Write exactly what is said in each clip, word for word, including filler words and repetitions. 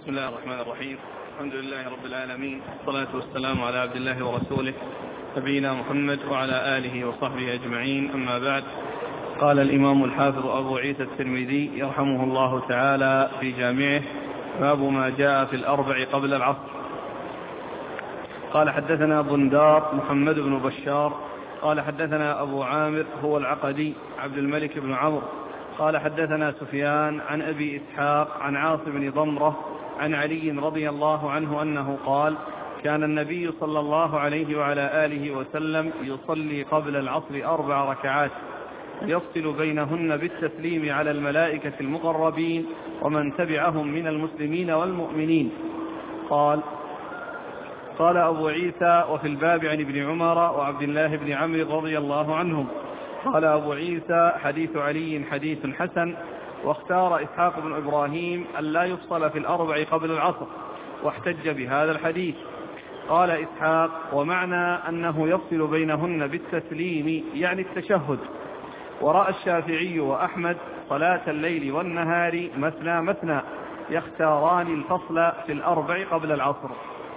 بسم الله الرحمن الرحيم. الحمد لله رب العالمين، والصلاة والسلام على عبد الله ورسوله نبينا محمد وعلى آله وصحبه أجمعين، أما بعد. قال الإمام الحافظ أبو عيسى الترمذي يرحمه الله تعالى في جامعه: باب ما جاء في الأربع قبل العصر. قال حدثنا بندار محمد بن بشار قال حدثنا أبو عامر هو العقدي عبد الملك بن عمرو قال حدثنا سفيان عن أبي إسحاق عن عاصم بن ضمرة عن علي رضي الله عنه أنه قال: كان النبي صلى الله عليه وعلى آله وسلم يصلي قبل العصر أربع ركعات يفصل بينهن بالتسليم على الملائكة المقربين ومن تبعهم من المسلمين والمؤمنين. قال قال أبو عيسى: وفي الباب عن ابن عمر وعبد الله بن عمرو رضي الله عنهم. قال أبو عيسى: حديث علي حديث حسن، واختار إسحاق بن إبراهيم أن لا يفصل في الأربع قبل العصر، واحتج بهذا الحديث. قال إسحاق: ومعنى أنه يفصل بينهن بالتسليم يعني التشهد. ورأى الشافعي وأحمد صلاة الليل والنهار مثنى مثنى يختاران الفصل في الأربع قبل العصر.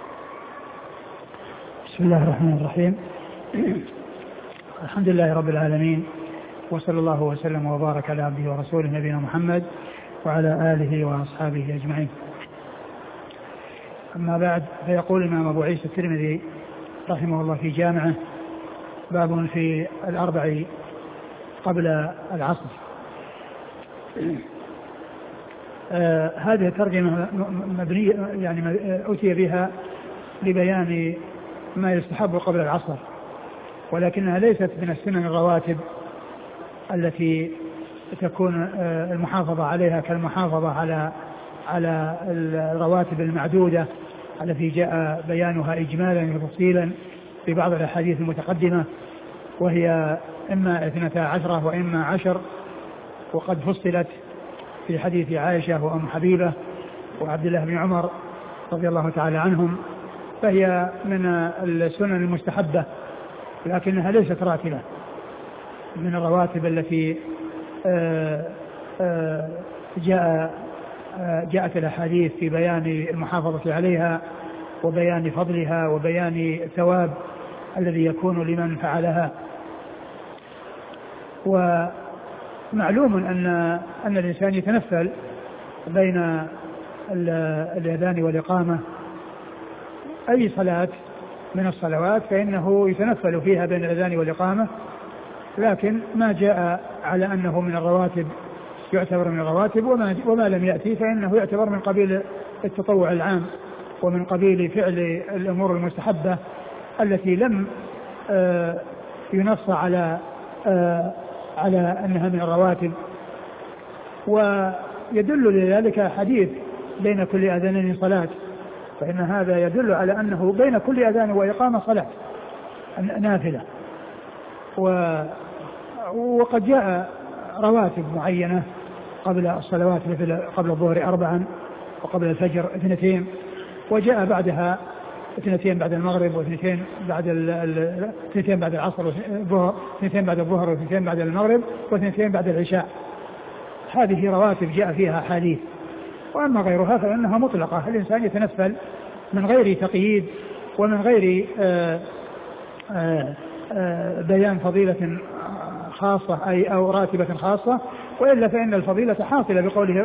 بسم الله الرحمن الرحيم. الحمد لله رب العالمين، وصلى الله وسلم وبارك على عبده ورسوله نبينا محمد وعلى آله وأصحابه أجمعين. أما بعد، فيقول الإمام أبو عيسى الترمذي رحمه الله في جامعه: باب في الأربع قبل العصر. آه هذه الترجمة مبنية يعني أتي بها لبيان ما يستحب قبل العصر، ولكنها ليست من السنن الرواتب التي تكون المحافظة عليها كالمحافظة على على الرواتب المعدودة التي جاء بيانها إجمالا وتفصيلا في بعض الأحاديث المتقدمة، وهي إما اثنتا عشرة وإما عشر، وقد فصلت في حديث عائشة وأم حبيبة وعبد الله بن عمر رضي الله تعالى عنهم، فهي من السنن المستحبة، لكنها ليست راتبة من الرواتب التي جاء جاءت الأحاديث في بيان المحافظة عليها وبيان فضلها وبيان الثواب الذي يكون لمن فعلها. ومعلوم أن أن الإنسان يتنفل بين الأذان والإقامة، أي صلاة من الصلوات فإنه يتنفل فيها بين الأذان والإقامة، لكن ما جاء على أنه من الرواتب يعتبر من الرواتب، وما, وما لم يأتي فإنه يعتبر من قبيل التطوع العام ومن قبيل فعل الأمور المستحبة التي لم آه ينص على آه على أنها من الرواتب. ويدل لذلك حديث بين كل أذانين صلاة، فإن هذا يدل على أنه بين كل أذان وإقامة صلاة نافلة. وقد جاء رواتب معينة قبل الصلوات، مثل قبل الظهر أربعا، وقبل الفجر اثنتين، وجاء بعدها اثنتين بعد المغرب، واثنتين بعد اثنتين بعد العصر، واثنتين بعد الظهر، واثنتين بعد المغرب، واثنتين بعد العشاء. هذه رواتب جاء فيها حديث. وأما غيرها فإنها مطلقة، الإنسان يتنفل من غير تقييد ومن غير آآ آآ آآ بيان فضيلة خاصة أي أو راتبة خاصة، وإلا فإن الفضيلة حاصلة بقوله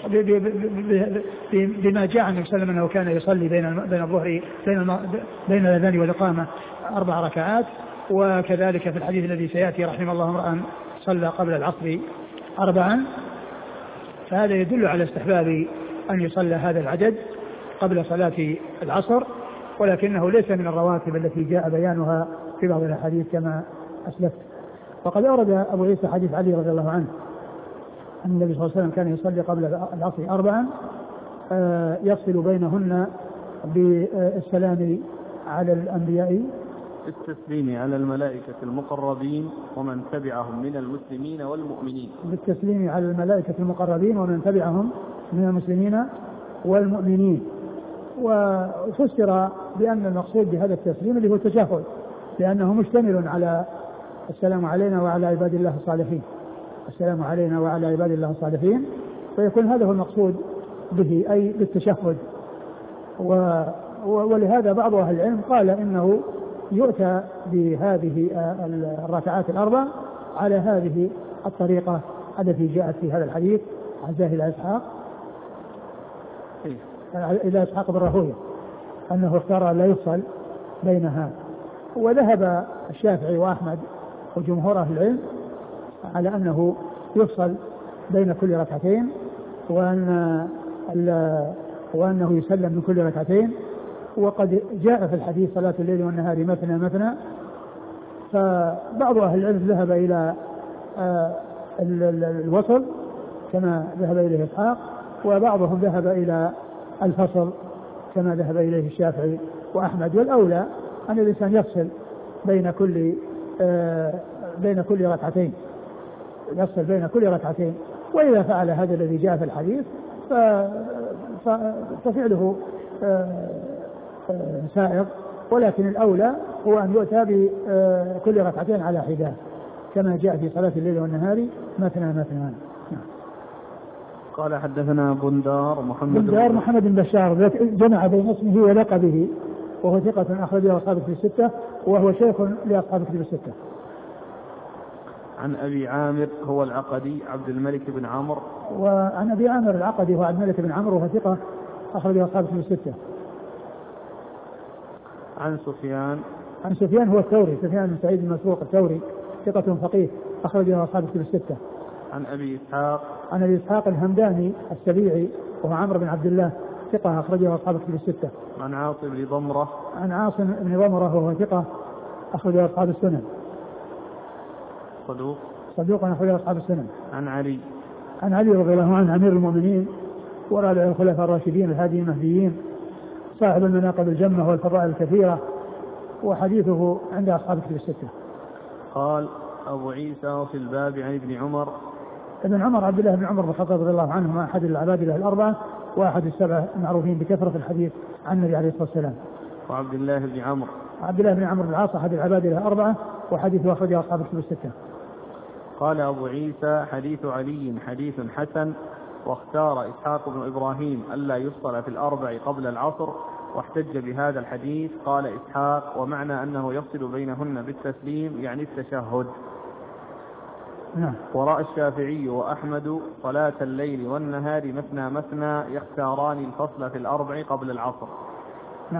بما جاء عن النبي صلى الله عليه وسلم أنه كان يصلي بين بين الظهر بين بين الأذان والإقامة أربع ركعات، وكذلك في الحديث الذي سيأتي رحمه الله امرأ صلى قبل العصر أربعا. فهذا يدل على استحباب أن يصلى هذا العدد قبل صلاة العصر، ولكنه ليس من الرواتب التي جاء بيانها في بعض الأحاديث كما أسلفت. وقد أورد أبو عيسى حديث علي رضي الله عنه أن النبي صلى الله عليه وسلم كان يصلي قبل العصر أربعا يفصل بينهن بالسلام على الأنبياء، بالتسليم على الملائكة المقربين ومن تبعهم من المسلمين والمؤمنين. بالتسليم على الملائكة المقربين ومن تبعهم من المسلمين والمؤمنين. وفسر بأن المقصود بهذا التسليم اللي هو التشهد، لأنه مشتمل على السلام علينا وعلى عباد الله الصالحين، السلام علينا وعلى عباد الله الصالحين، فيكون هذا هو المقصود به أي بالتشهد. ولهذا بعض أهل العلم قال إنه يؤتى بهذه الركعات الأربع على هذه الطريقة التي جاءت في هذا الحديث عن زاهد إلى إسحاق إلى إسحاق بن راهويه أنه اختار لا يفصل بينها. وذهب الشافعي وأحمد وجمهور أهل العلم على أنه يفصل بين كل ركعتين، وأن وأنه يسلم من كل ركعتين. وقد جاء في الحديث صلاة الليل والنهار مثنى مثنى. فبعض أهل العلم ذهب إلى الوصل كما ذهب إليه إسحاق، وبعضهم ذهب إلى الفصل كما ذهب إليه الشافعي وأحمد. والأولى أن الإنسان يفصل بين كل بين كل ركعتين يفصل بين كل ركعتين. وإذا فعل هذا الذي جاء في الحديث ففعله سائغ، ولكن الأولى هو أن يؤتى بكل ركعتين على حدة كما جاء في صلاة الليل والنهار مثنى مثنى. قال حدثنا بندار محمد بندار محمد بن بشار جمع بين اسمه ولقبه، وهو ثقة أخرجه أصحاب الكتب الستة، وهو شيخ لأصحاب الكتب الستة. عن أبي عامر هو العقدي عبد الملك بن عمرو. وعن أبي عامر العقدي هو عبد الملك بن عمرو، وهو ثقة أخرجه أصحاب الكتب الستة. عن سفيان عن سفيان هو الثوري، سفيان بن سعيد المسروق الثوري ثقة فقيه أخرجه أصحاب الكتب الستة. عن أبي إسحاق عن أبي إسحاق الهمداني السبيعي وهو عمرو بن عبد الله ثقة أخرجه أصحاب الكتب الستة. عن عاصم بن ضمرة عن عاصم بن ضمرة وهو ثقة أخرجه أصحاب السنن. صدوق صدوق أخرجه أصحاب السنن. عن علي عن علي رضي الله عنه أمير المؤمنين ورابع الخلفاء الراشدين الهادي المهديين صاحب المناقب الجمة والفضائل الكثيرة، وحديثه عند أصحاب الكتب الستة. قال أبو عيسى في الباب عن ابن عمر. ابن عمر عبد الله بن عمر بن الخطاب رضي الله عنهما أحد العبادلة الأربعة وأحد السبعة المعروفين بكثرة الحديث عن النبي عليه الصلاة والسلام. وعبد الله بن عمرو عبد الله بن عمرو بن العاص أحد العبادلة الأربعة وحديثه أخرجه أصحاب الكتب الستة. قال أبو عيسى حديث علي حديث حسن، واختار إسحاق بن إبراهيم ألا يفصل في الأربع قبل العصر، واحتج بهذا الحديث. قال إسحاق ومعنى أنه يفصل بينهن بالتسليم يعني التشهد. نعم. ورأى الشافعي وأحمد صلاة الليل والنهار مثنى مثنى يختاران الفصل في الأربع قبل العصر. نعم.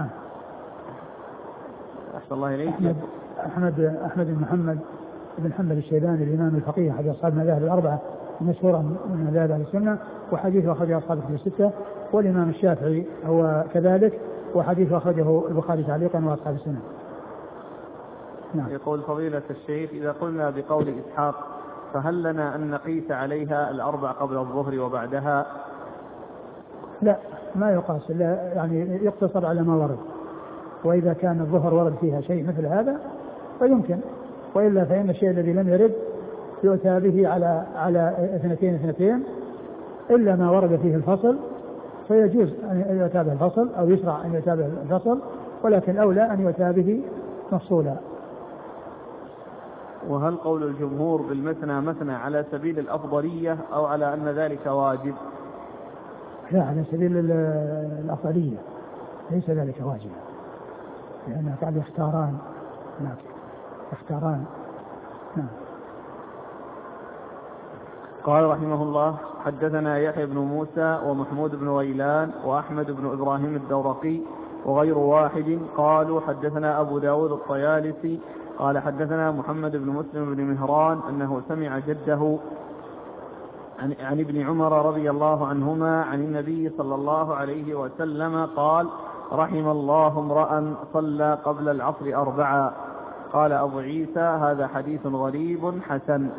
أحسن الله إليك. أحمد أحمد أحمد بن محمد بن حنبل الشيباني الإمام الفقيه أحد أصحاب المذاهب الأربعة مشهورا من مذاهب أهل السنة، وحديثه أخرجه أصحاب الكتب الستة. والإمام الشافعي هو كذلك، وحديثه أخرجه البخاري تعليقا وأصحاب السنة. نعم. يقول فضيلة الشيخ إذا قلنا بقول إسحاق فهل لنا أن نقيس عليها الأربع قبل الظهر وبعدها؟ لا، ما يقاس، لا يعني يقتصر على ما ورد. وإذا كان الظهر ورد فيها شيء مثل هذا فيمكن، وإلا فإن الشيء الذي لم يرد يؤتى به على على اثنتين اثنتين، إلا ما ورد فيه الفصل فيجوز أن يؤتى به الفصل أو يشرع أن يؤتى به الفصل، ولكن الأولى أن يؤتى به مفصولا. وهل قول الجمهور بالمثنى مثنى على سبيل الأفضلية أو على أن ذلك واجب؟ لا، على سبيل الأفضلية، ليس ذلك واجب، لأنه قال يختاران. نعم، يختاران. نعم. قال رحمه الله حدثنا يحيى بن موسى ومحمود بن غيلان وأحمد بن إبراهيم الدورقي وغير واحد قالوا حدثنا أبو داود الطيالسي قال حدثنا محمد بن مسلم بن مهران أنه سمع جده عن, عن ابن عمر رضي الله عنهما عن النبي صلى الله عليه وسلم قال رحم الله امرأ صلى قبل العصر أربعا. قال أبو عيسى هذا حديث غريب حسن.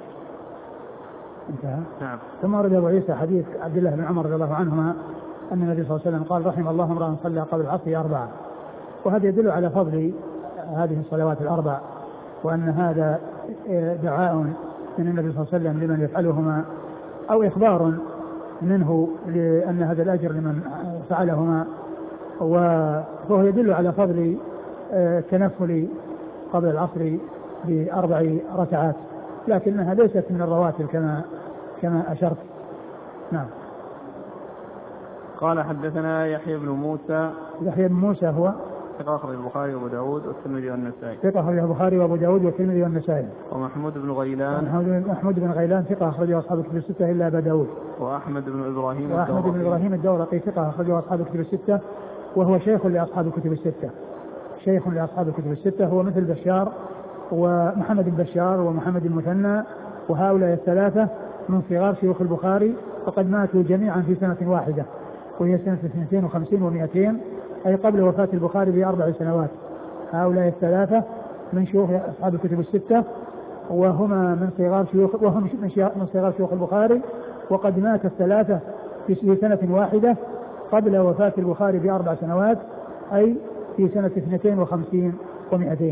انتهى. نعم. ثم ورد أبو عيسى حديث عبد الله بن عمر رضي الله عنهما أن النبي صلى الله عليه وسلم قال رحم الله امرأ صلى قبل العصر أربعا، وهذا يدل على فضل هذه الصلوات الأربع، وأن هذا دعاء من النبي صلى الله عليه وسلم لمن يفعلهما، أو إخبار منه لأن هذا الأجر لمن فعلهما، وهو يدل على فضل التنفل قبل العصر بأربع ركعات، لكنها ليست من الرواتب كما كما أشرت. نعم. قال حدثنا يحيى بن موسى. يحيى بن موسى هو ثقة أخرج البخاري وأبو داود والترمذي والنسائي. ثقة أخرج البخاري وأبو داود والترمذي والنسائي. ومحمود بن غيلان. محمود بن غيلان ثقة أخرجه أصحاب الكتب الستة إلا أبا داود. وأحمد بن إبراهيم. وأحمد بن إبراهيم الدورقي ثقة أخرجه أصحاب الكتب الستة وهو شيخ لأصحاب الكتب الستة. شيخ لأصحاب الكتب الستة هو مثل بشار ومحمد البشار ومحمد المثنى وهؤلاء الثلاثة من صغار شيوخ البخاري وقد ماتوا جميعا في سنة واحدة وهي سنة اثنتين وخمسين ومئتين أي قبل وفاة البخاري بأربع سنوات. هؤلاء الثلاثة من شيوخ أصحاب الكتب الستة وهما من صغار شيوخ وهم من صغار شيوخ البخاري وقد مات الثلاثة في سنة واحدة قبل وفاة البخاري بأربع سنوات أي في سنة اثنتين وخمسين ومئتين.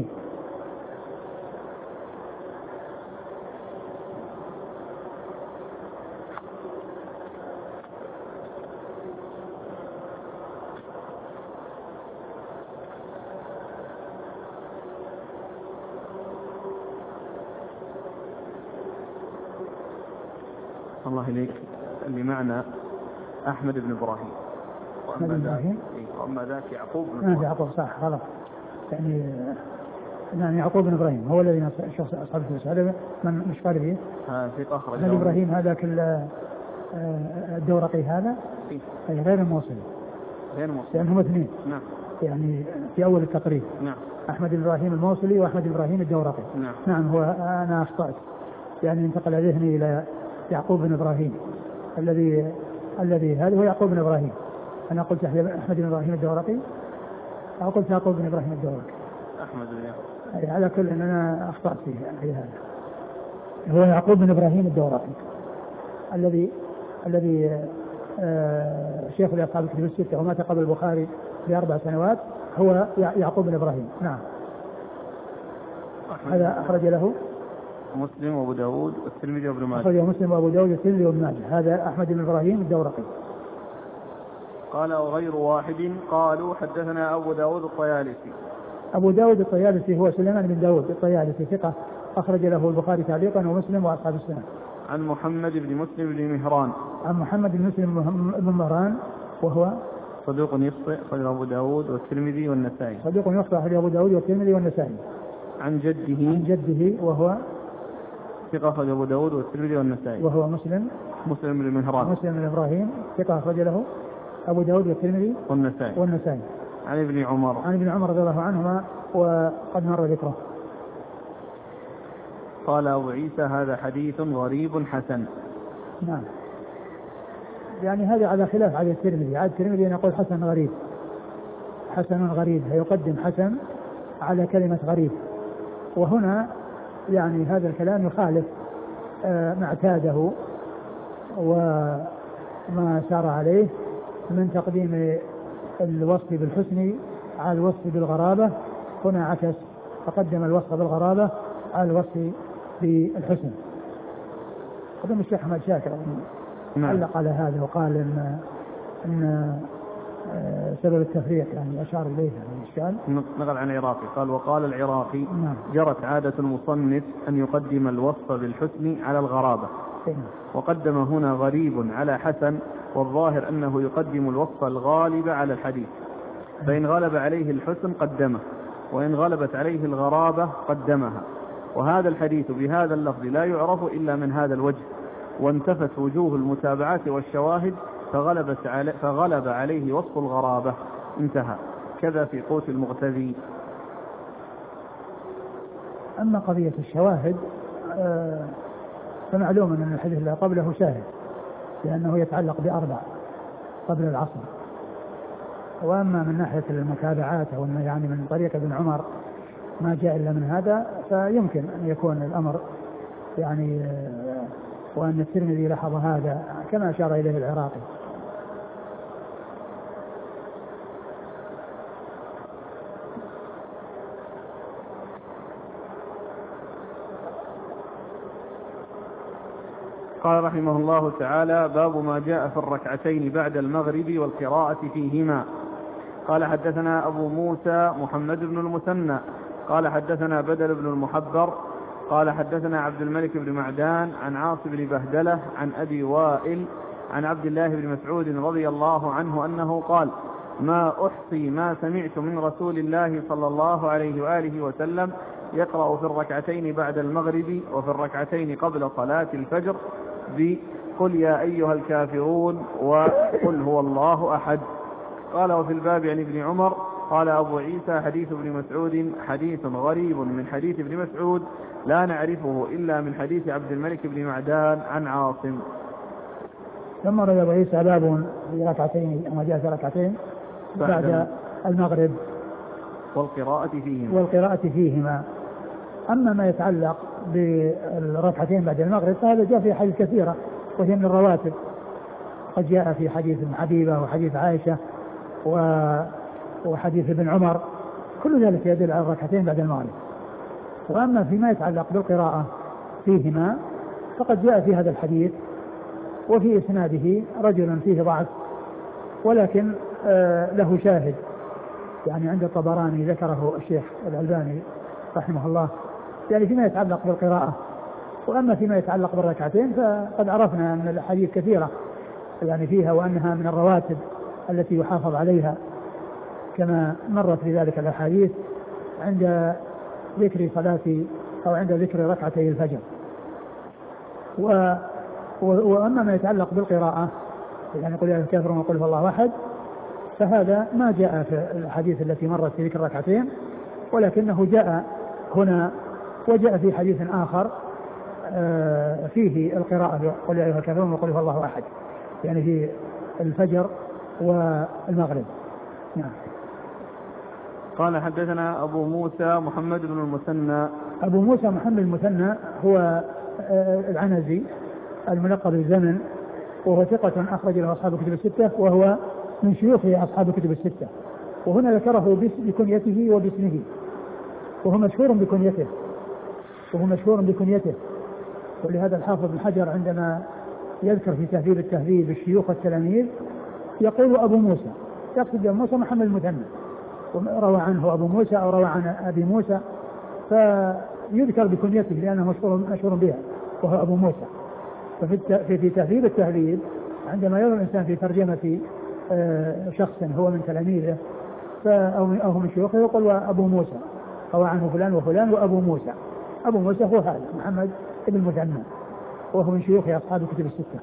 الله إليك اللي معنا أحمد بن إبراهيم أحمد بن إبراهيم وأما ذاك يعقوب بن إبراهيم. يعقوب صح غلط يعني يعني يعقوب بن إبراهيم هو الذي شخص أصحاب الكتب هذا من مش قال فيه. ها في أخرج. هل إبراهيم هذا كل الدورقي هذا؟ إيه؟ أي غير الموصلي. غير الموصلي. يعني هم اثنين. نعم. يعني في أول التقريب. نعم. أحمد بن إبراهيم الموصلي وأحمد بن إبراهيم الدورقي. نعم. نعم هو أنا أخطأت يعني انتقل ذهني إلى يعقوب بن إبراهيم الذي الذي هذا هو يعقوب بن إبراهيم. أنا قلت أحمد بن إبراهيم الدورقي أو قلت يعقوب بن إبراهيم الدورقي. أحمد بن يعقوب. أي على كل أن أنا أخطأت فيه في هذا. هو يعقوب بن إبراهيم الدورقي الذي الذي آه شيخ لأصحاب الكتب الستة ومات قبل البخاري بأربع سنوات هو يعقوب بن إبراهيم. نعم. هذا أخرج له مسلم وابو داود والترمذي وابن ماجه. أخرجه مسلم وابو داود والترمذي وابن ماجه. هذا أحمد بن إبراهيم الدورقي. قال وغير واحد قالوا حدثنا أبو داود الطيالسي. أبو داود الطيالسي هو سليمان بن داود الطيالسي ثقة أخرج له البخاري تعليقا ومسلم وأصحاب السنة. عن محمد بن مسلم بن مهران. عن محمد بن مسلم بن مهران وهو صدوق يخطئ أخرج أبو داود والترمذي والنسائي. صدوق يخطئ أخرج أبو داود والترمذي والنسائي. عن جده. عن جده وهو ثقة أخرج أبو داود والترمذي والنسائي. وهو مسلم. مسلم بن مهران. مسلم بن إبراهيم ثقة أخرج له أبو داود والترمذي والنسائي. والنسائي. عن ابن عمر. عن ابن عمر رضي الله عنهما وقد مر ذكره. قال أبو عيسى هذا حديث غريب حسن. نعم. يعني هذا على خلاف على الترمذي. على الترمذي يقول حسن غريب. حسن غريب هيقدم حسن على كلمة غريب. وهنا يعني هذا الكلام يخالف آه ما اعتاده وما سار عليه من تقديم الوصف بالحسن على الوصف بالغرابة. هنا عكس فقدم الوصف بالغرابة على الوصف بالحسن. قدم الشيخ أحمد شاكر علق على هذا وقال إن, إن سبب التفريق يعني أشار إليه الإشكال. نقل عن العراقي قال وقال العراقي نعم. جرت عادة المصنف أن يقدم الوصف بالحسن على الغرابة. نعم. وقدم هنا غريب على حسن والظاهر أنه يقدم الوصف الغالب على الحديث فإن غلب عليه الحسن قدمه وإن غلبت عليه الغرابة قدمها. وهذا الحديث بهذا اللفظ لا يعرف إلا من هذا الوجه وانتفت وجوه المتابعات والشواهد فغلبت علي فغلب عليه وصف الغرابة انتهى. كذا في قوت المغتذي. أما قضية الشواهد آه فمعلوم أن الحديث اللي قبله شاهد لأنه يتعلق بأربع قبل العصر. وأما من ناحية المتابعات أو يعني من طريق ابن عمر ما جاء إلا من هذا فيمكن أن يكون الأمر يعني آه وأن الترمذي لاحظ هذا كما أشار إليه العراقي. قال رحمه الله تعالى باب ما جاء في الركعتين بعد المغرب والقراءة فيهما. قال حدثنا أبو موسى محمد بن المثنى قال حدثنا بدر بن المحبر قال حدثنا عبد الملك بن معدان عن عاصم بن بهدلة عن أبي وائل عن عبد الله بن مسعود رضي الله عنه أنه قال: ما أحصي ما سمعت من رسول الله صلى الله عليه وآله وسلم يقرأ في الركعتين بعد المغرب وفي الركعتين قبل صلاة الفجر بقل يا أيها الكافرون وقل هو الله أحد. قال: وفي الباب عن ابن عمر قال أبو عيسى: حديث ابن مسعود حديث غريب من حديث ابن مسعود لا نعرفه إلا من حديث عبد الملك بن معدان عن عاصم. ثم رد أبو عيسى باب في ركعتين أما جاء في ركعتين بعد المغرب والقراءة فيهما والقراءة فيهما. أما ما يتعلق بالركعتين بعد المغرب فهذا جاء في حديث كثيرة وهي من الرواتب، قد جاء في حديث ابن حبيبة وحديث عائشة وحديث ابن عمر، كل ذلك يدل على الركعتين بعد المغرب. وأما فيما يتعلق بالقراءة فيهما فقد جاء في هذا الحديث وفي إسناده رجل فيه ضعف ولكن آه له شاهد، يعني عند الطبراني ذكره الشيخ الألباني رحمه الله، يعني فيما يتعلق بالقراءة. وأما فيما يتعلق بالركعتين فقد عرفنا أن الأحاديث كثيرة يعني فيها وأنها من الرواتب التي يحافظ عليها كما مرت في ذلك الأحاديث عند ذكر صلاة أو عند ذكر ركعتي الفجر. و وأما ما يتعلق بالقراءة يعني قل يا الكافرون وقل هو الله أحد فهذا ما جاء في الحديث التي مرت في ذكر الركعتين، ولكنه جاء هنا وجاء في حديث آخر فيه القراءة قل يا الكافرون وقل هو الله أحد، يعني في الفجر والمغرب. نعم. قال: حدثنا أبو موسى محمد بن المثنى. أبو موسى محمد المثنى هو العنزي الملقب بالزمن، وهو ثقة أخرج له أصحاب الكتب الستة، وهو من شيوخ أصحاب الكتب الستة. وهنا ذكره بكنيته وباسمه، وهو مشهور بكنيته وهو مشهور بكنيته ولهذا الحافظ بن حجر عندما يذكر في تهذيب التهذيب الشيوخ والتلاميذ يقول أبو موسى، يقصد أبو موسى محمد المثنى، روى عنه أبو موسى أو روى عن أبي موسى فيذكر بكنيته لأنه مشهور مشهور بها وهو أبو موسى. ففي في تهذيب التهذيب عندما يرى الإنسان في ترجمة شخص هو من تلاميذه أو من شيوخه يقول أبو موسى، روى عنه فلان وفلان وأبو موسى. أبو موسى هو هذا محمد بن المثنى وهو من شيوخ أصحاب الكتب الستة.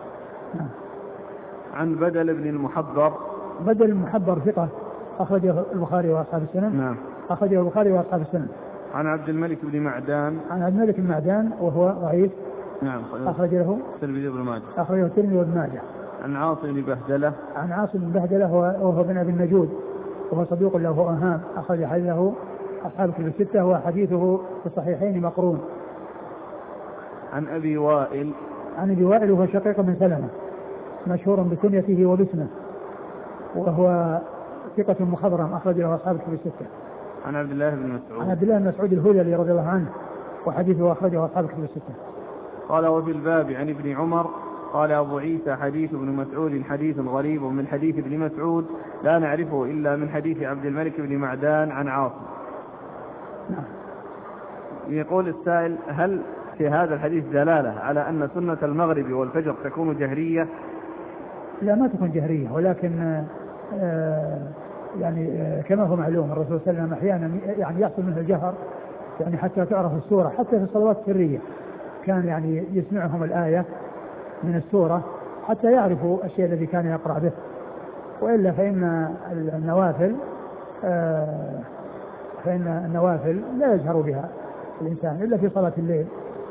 عن بدل بن المحبر. بدل المحبر ثقة أخرجه البخاري وأصحاب السنن. نعم. أخرجه البخاري وأصحاب السنن. عن عبد الملك بن معدان. عن عبد الملك بن معدان وهو ضعيف. نعم. أخرج له الترمذي وابن ماجه. أخرجه الترمذي وابن ماجه. عن عاصم بن بهدلة. عن عاصم بن بهدلة وهو بن أبي النجود وهو صدوق له أوهام، أخرج حديثه أصحاب الكتب الستة وحديثه في الصحيحين مقرون. عن أبي وائل. عن أبي وائل وهو شقيق بن سلمة مشهور بكنيته وباسمه، وهو ثقة مخضرم أخرج له أصحاب الكتب الستة. عن عبد الله بن مسعود. عن عبد الله بن مسعود الهذلي رضي الله عنه وحديثه أخرجه أصحاب الكتب الستة. قال: وفي الباب عن ابن عمر قال أبو عيسى: حديث ابن مسعود حديث غريب من حديث ابن مسعود لا نعرفه إلا من حديث عبد الملك بن معدان عن عاصم. نعم. يقول السائل: هل في هذا الحديث دلالة على أن سنة المغرب والفجر تكون جهرية؟ لا، ما تكون جهرية، ولكن آه يعني آه كما هو معلوم الرسول صلى الله عليه وسلم أحيانا يعني يحصل منه الجهر يعني حتى تعرف السورة، حتى في الصلوات السرية كان يعني يسمعهم الآية من السورة حتى يعرفوا الشيء الذي كان يقرأ به، وإلا فإن النوافل آه فإن النوافل لا يجهر بها الإنسان إلا في صلاة الليل.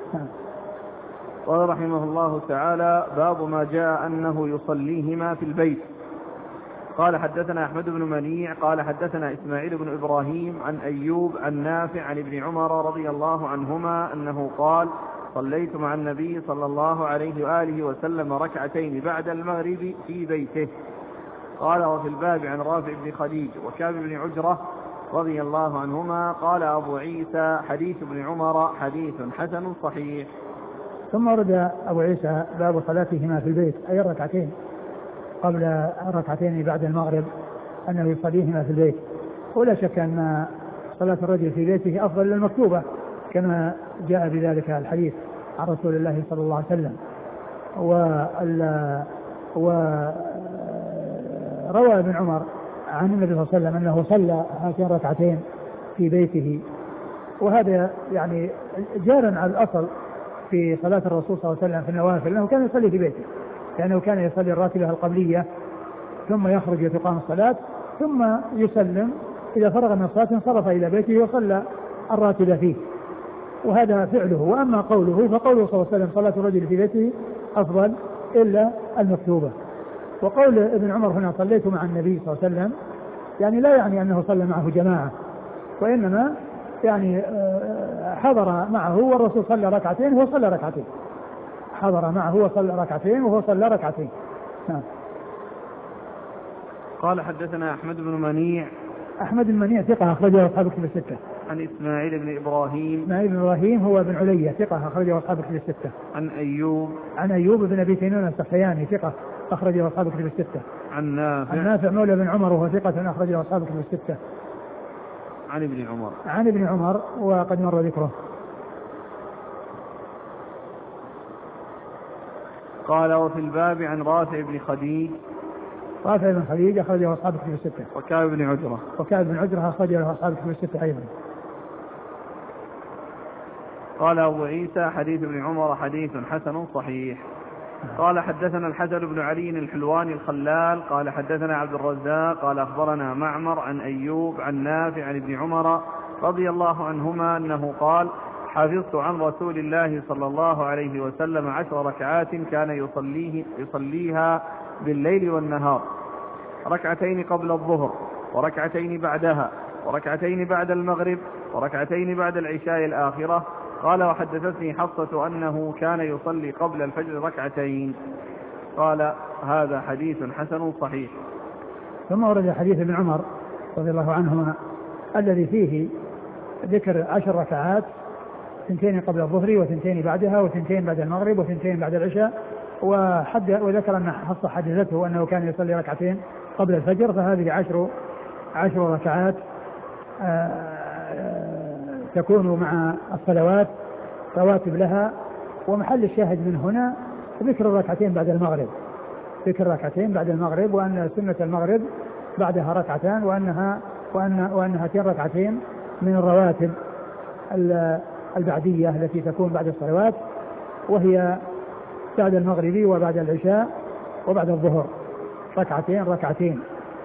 قال رحمه الله تعالى: باب ما جاء أنه يصليهما في البيت. قال: حدثنا أحمد بن منيع قال حدثنا إسماعيل بن إبراهيم عن أيوب عن نافع عن ابن عمر رضي الله عنهما أنه قال: صليت مع النبي صلى الله عليه وآله وسلم ركعتين بعد المغرب في بيته. قال: وفي الباب عن رافع بن خديج وكعب بن عجرة رضي الله عنهما. قال أبو عيسى: حديث ابن عمر حديث حسن صحيح. ثم ورد أبو عيسى باب صلاتهما في البيت، أي الركعتين قبل الركعتين بعد المغرب أنه يصليهما في البيت. ولا شك أن صلاة الرجل في بيته أفضل للمكتوبة كما جاء بذلك الحديث عن رسول الله صلى الله عليه وسلم. وروى ابن عمر عن النبي صلى الله عليه وسلم أنه صلى هاتين ركعتين في بيته، وهذا يعني جار على الأصل في صلاة الرسول صلى الله عليه وسلم في النوافل أنه كان يصلي في بيته، لأنه كان يصلي الراتبة القبلية ثم يخرج وتقام الصلاة ثم يسلم، إذا فرغ من الصلاة انصرف إلى بيته وصلى الراتبة فيه، وهذا فعله. وأما قوله فقوله صلى الله عليه وسلم صلاة الرجل في بيته أفضل إلا المكتوبة. وقول ابن عمر هنا صليت مع النبي صلى الله عليه وسلم يعني لا يعني أنه صلى معه جماعة، وإنما يعني حضر معه والرسول صلى ركعتين وهو صلى ركعتين، حضر معه وصلى ركعتين وهو صلى ركعتين. نعم. قال حدثنا أحمد بن منيع. أحمد بن منيع ثقة أخرجه أصحاب الكتب الستة. عن إسماعيل بن إبراهيم. إسماعيل بن إبراهيم هو بن علية ثقة أخرجه أصحاب الكتب الستة. عن أيوب. عن أيوب بن أبي تيمون السختياني ثقة أخرجه أصحاب الكتب الستة. عن نافع. عن نافع مولى بن عمر وهو ثقة أخرجه أصحاب الكتب الستة. عن ابن عمر. عن ابن عمر وقد مر ذكره. قال وفي الباب عن رافع بن خديج. رافع بن خديج أخرجه أصحاب الكتب الستة. وكعب بن عجرة. وكعب بن عجرة أخرجه أصحاب الكتب الستة أيضا. قال أبو عيسى حديث ابن عمر حديث حسن صحيح. قال حدثنا الحسن بن علي الحلواني الخلال قال حدثنا عبد الرزاق قال أخبرنا معمر عن أيوب عن نافع عن ابن عمر رضي الله عنهما أنه قال حفظت عن رسول الله صلى الله عليه وسلم عشر ركعات كان يصليه يصليها بالليل والنهار، ركعتين قبل الظهر وركعتين بعدها وركعتين بعد المغرب وركعتين بعد العشاء الآخرة. قال وحدثتني حفصة أنه كان يصلي قبل الفجر ركعتين. قال هذا حديث حسن صحيح. ثم ورد حديث ابن عمر رضي الله عنهما الذي فيه ذكر عشر ركعات، ثنتين قبل الظهر وثنتين بعدها وثنتين بعد المغرب وثنتين بعد العشاء، وحد وذكر أن حفصة حدثته أنه كان يصلي ركعتين قبل الفجر، فهذه عشر عشر ركعات تكون مع الصلوات رواتب لها. ومحل الشاهد من هنا ذكر الركعتين بعد المغرب، ذكر ركعتين بعد المغرب، وأن سنة المغرب بعدها ركعتان، وأنها وأن وأنها ركعتين من الرواتب البعدية التي تكون بعد الصلوات، وهي بعد المغرب وبعد العشاء وبعد الظهر ركعتين ركعتين.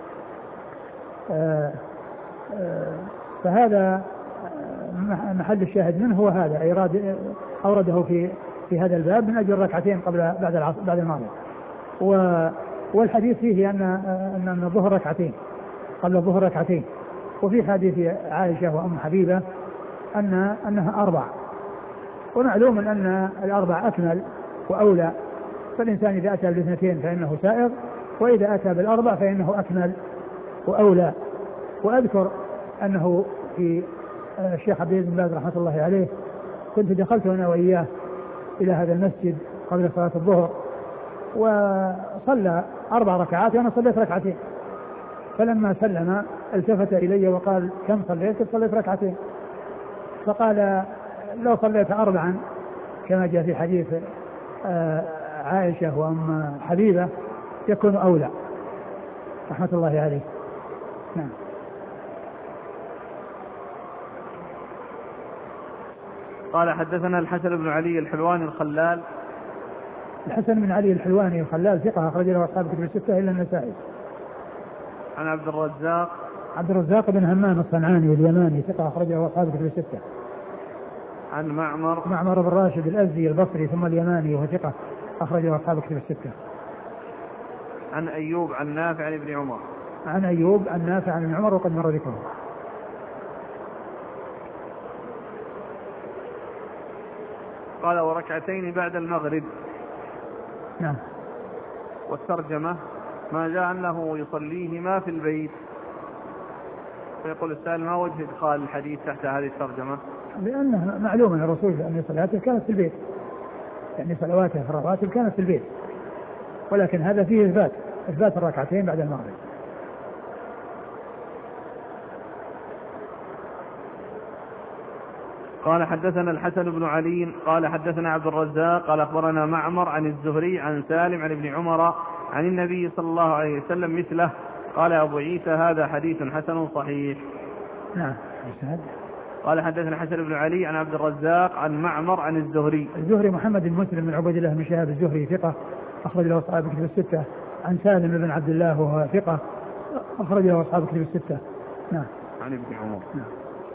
آآ آآ فهذا محل الشاهد منه هو هذا، إيراد أورده في في هذا الباب من أجل ركعتين قبل بعد العصر بعد المغرب. والحديث فيه أن أن الظهر ركعتين قبل الظهر ركعتين. وفي حديث عائشة وأم حبيبة أن أنها أربع، ومعلوم أن الأربع أكمل وأولى، فالإنسان إذا أتى بالاثنتين فإنه سائغ، وإذا أتى بالأربع فإنه أكمل وأولى. وأذكر أنه في الشيخ عبد العزيز بن باز رحمة الله عليه كنت دخلت أنا وإياه إلى هذا المسجد قبل صلاة الظهر، وصلى أربع ركعات وأنا صليت ركعتين، فلما سلم التفت إلي وقال كم صليت؟ صليت ركعتين. فقال لو صليت أربعا كما جاء في حديث عائشة وأم حبيبة يكون أولى، رحمة الله عليه. نعم. قال حدثنا الحسن بن علي الحلواني الخلال. الحسن بن علي الحلواني الخلال ثقة أخرج له أصحاب الكتب الستة إلا النسائي. عن عبد الرزاق. عبد الرزاق بن همام الصنعاني اليماني ثقة أخرج له أصحاب الكتب الستة. عن معمر. معمر بن راشد الأزدي البصري ثم اليماني وهو ثقة أخرج له أصحاب الكتب الستة. عن أيوب عن نافع عن ابن عمر. عن أيوب عن نافع عن ابن عمر وقد مر ذكره. قال وركعتين بعد المغرب. نعم. والترجمة ما جاء أنه يصليهما في البيت. فيقول السائل ما وجه إدخال الحديث تحت هذه الترجمة؟ لأنه معلوم أن الرسول أن صلاته كانت في البيت، يعني صلواته في الرواتب كانت في البيت، ولكن هذا فيه إثبات إثبات الركعتين بعد المغرب. قال حدثنا الحسن بن علي قال حدثنا عبد الرزاق قال أخبرنا معمر عن الزهري عن سالم عن ابن عمر عن النبي صلى الله عليه وسلم مثله. قال أبو عيسى هذا حديث حسن صحيح. نعم. قال حدثنا حسن بن علي عن عبد الرزاق عن معمر عن الزهري. الزهري محمد بن مسلم بن عبيد الله بن شهاب الزهري ثقة أخرج له أصحاب الكتب الستة. عن سالم بن عبد الله وهو ثقة أخرج له أصحاب الكتب الستة. نعم. عن ابن عمر. نعم.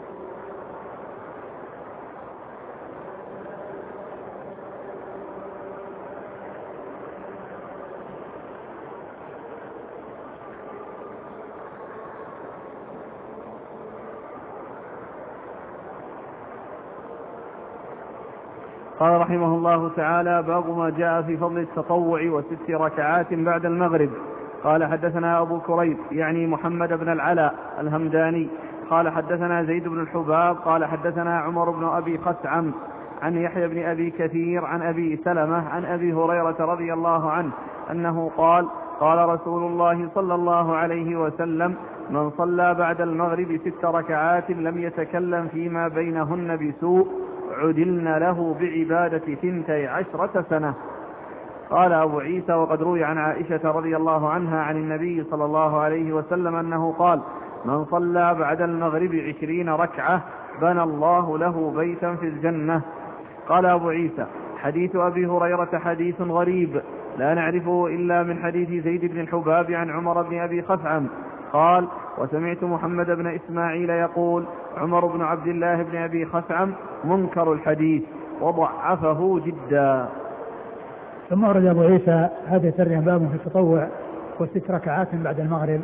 قال رحمه الله تعالى باب ما جاء في فضل التطوع وست ركعات بعد المغرب. قال حدثنا أبو كريب يعني محمد بن العلاء الهمداني قال حدثنا زيد بن الحباب قال حدثنا عمر بن أبي خثعم عن يحيى بن أبي كثير عن أبي سلمة عن أبي هريرة رضي الله عنه أنه قال قال رسول الله صلى الله عليه وسلم من صلى بعد المغرب ست ركعات لم يتكلم فيما بينهن بسوء عدلن له بعبادة ثنتي عشرة سنة. قال أبو عيسى وقد روي عن عائشة رضي الله عنها عن النبي صلى الله عليه وسلم أنه قال من صلى بعد المغرب عشرين ركعة بنى الله له بيتا في الجنة. قال أبو عيسى حديث أبي هريرة حديث غريب لا نعرفه إلا من حديث زيد بن الحباب عن عمر بن أبي خثعم قال وسمعت محمد بن إسماعيل يقول عمر بن عبد الله بن أبي خثعم منكر الحديث وضعفه جدا. ثم أورد أبو عيسى هذا ترجم باب في التطوع وست ركعات بعد المغرب.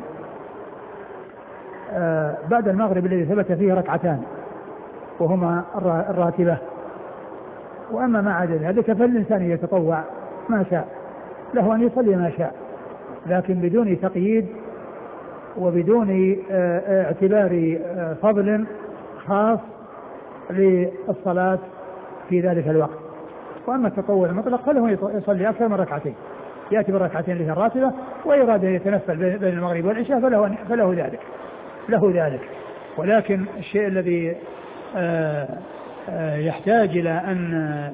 آه بعد المغرب الذي ثبت فيه ركعتان وهما الراتبة، وأما ما عدا ذلك فالإنسان يتطوع ما شاء له أن يصلي ما شاء، لكن بدون تقييد وبدون آه اعتبار آه فضل خاص للصلاة في ذلك الوقت. وأما التطوع المطلق فله يصلي أكثر من ركعتين، يأتي بالركعتين اللي هي الراتبة ويراد أن يتنفل بين المغرب والعشاء فله, فله ذلك له ذلك ولكن الشيء الذي آآ آآ يحتاج إلى أن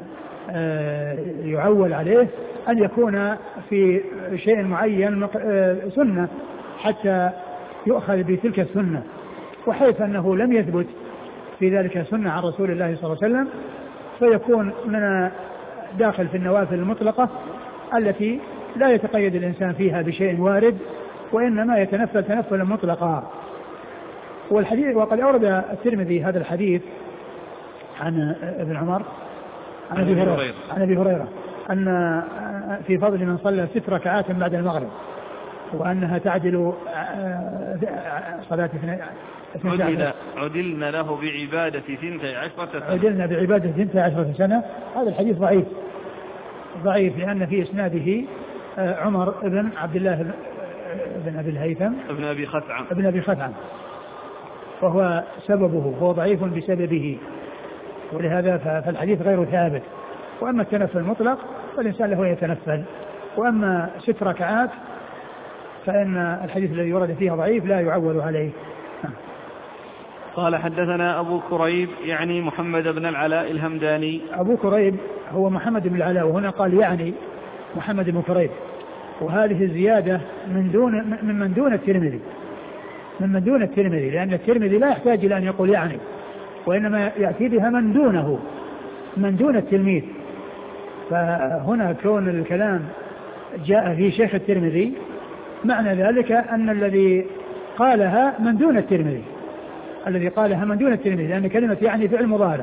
يعول عليه أن يكون في شيء معين سنة حتى يؤخذ بتلك السنة، وحيث أنه لم يثبت في ذلك سنة عن رسول الله صلى الله عليه وسلم فيكون من داخل في النوافل المطلقة التي لا يتقيد الإنسان فيها بشيء وارد وإنما يتنفل تنفلا مطلقا. والحديث وقد أورد الترمذي هذا الحديث عن ابن عمر عن أبي هريرة عن أبي هريرة أن في فضل من صلى ست ركعات بعد المغرب وأنها تعدل صلاة عدل عدلنا له بعبادة ثنتي عشرة سنة عدلنا بعبادة ثنتي عشرة سنة. هذا الحديث ضعيف ضعيف لأن في إسناده عمر بن عبد الله بن أبي الهيثم ابن أبي خثعم ابن أبي خثعم وهو سببه هو ضعيف بسببه، ولهذا فالحديث غير ثابت. وأما التنفل المطلق فالإنسان له يتنفل، وأما ست ركعات فإن الحديث الذي ورد فيه ضعيف لا يعول عليه. قال حدثنا أبو كريب يعني محمد بن العلاء الهمداني. أبو كريب هو محمد بن العلاء، وهنا قال يعني محمد بن كريب، وهذه الزيادة من دون من من دون الترمذي من من دون الترمذي لأن الترمذي لا يحتاج إلى أن يقول يعني، وإنما يأتي بها من دونه من دون التلميذ. فهنا كون الكلام جاء في شيخ الترمذي معنى ذلك أن الذي قالها من دون الترمذي الذي قالها من دون الترمذي لأن كلمة يعني فعل مضارع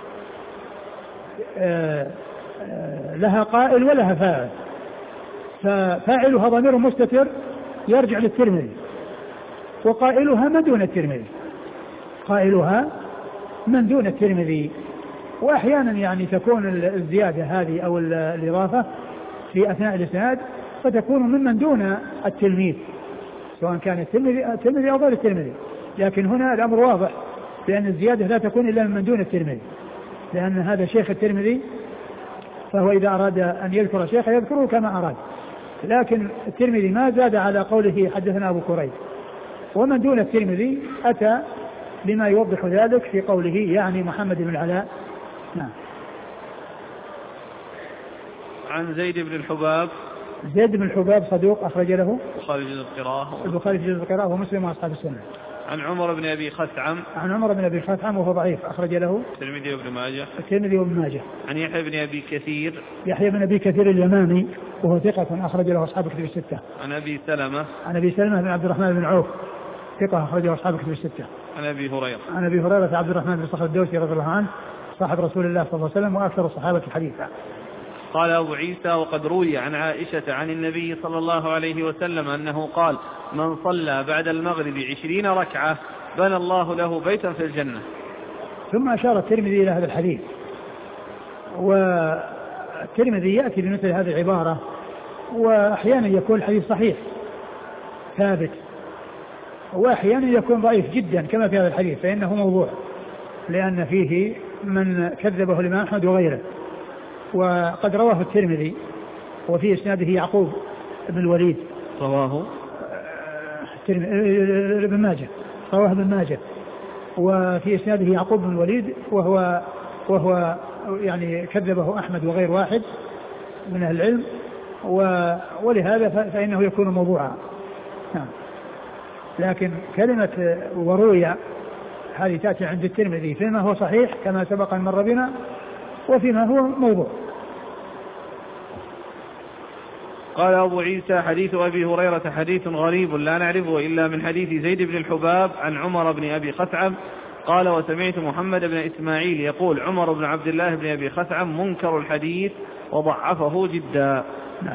لها قائل ولها فاعل، ففاعلها ضمير مستتر يرجع للترمذي، وقائلها من دون الترمذي قائلها من دون الترمذي. وأحيانا يعني تكون الزيادة هذه أو الإضافة في أثناء الإسناد فتكون ممن دون التلميذ سواء كان الترمذي الترمذي أو غير الترمذي، لكن هنا الأمر واضح لأن الزيادة لا تكون إلا من دون الترمذي لأن هذا شيخ الترمذي، فهو إذا أراد أن يذكر شيخه يذكره كما أراد، لكن الترمذي ما زاد على قوله حدثنا أبو كريب، ومن دون الترمذي أتى بما يوضح ذلك في قوله يعني محمد بن العلاء. نعم. عن زيد بن الحباب زيد بن الحباب صدوق أخرج له البخاري في جزء القراءة البخاري في جزء القراءة ومسلم وأصحاب السنة. عن عمر بن أبي خثعم عن عمر بن أبي خثعم وهو ضعيف أخرج له الترمذي وابن ماجه الترمذي وابن ماجه. عن يحيى بن أبي كثير يحيى بن أبي كثير اليماني وهو ثقة أخرج له أصحاب كتب الستة. عن أبي سلمة عن أبي سلمة بن عبد الرحمن بن عوف ثقة أخرج له أصحاب كتب الستة. عن أبي هريرة عن أبي هريرة عبد الرحمن بن صخر الدوسي رضي الله عنه صاحب رسول الله صلى الله عليه وسلم وأكثر الصحابة حديثا. قال أبو عيسى وقد روي عن عائشة عن النبي صلى الله عليه وسلم أنه قال من صلى بعد المغرب عشرين ركعة بنى الله له بيتا في الجنة. ثم أشار الترمذي إلى هذا الحديث، والترمذي يأتي بمثل هذه العبارة وأحيانا يكون الحديث صحيح ثابت وأحيانا يكون ضعيف جدا كما في هذا الحديث فإنه موضوع لأن فيه من كذبه الإمام أحمد وغيره. وقد رواه الترمذي وفي إسناده يعقوب بن الوليد رواه ابن ماجه رواه ابن ماجه وفي إسناده يعقوب بن الوليد وهو وهو يعني كذبه أحمد وغير واحد من أهل العلم ولهذا فإنه يكون موضوعا. لكن كلمة وروي هذه تأتي عند الترمذي فيما هو صحيح كما سبق أن مر بنا وفيما هو موضوع. قال أبو عيسى حديث أبي هريرة حديث غريب لا نعرفه إلا من حديث زيد بن الحباب عن عمر بن أبي خثعم قال وسمعت محمد بن إسماعيل يقول عمر بن عبد الله بن أبي خثعم منكر الحديث وضعفه جدا. نعم.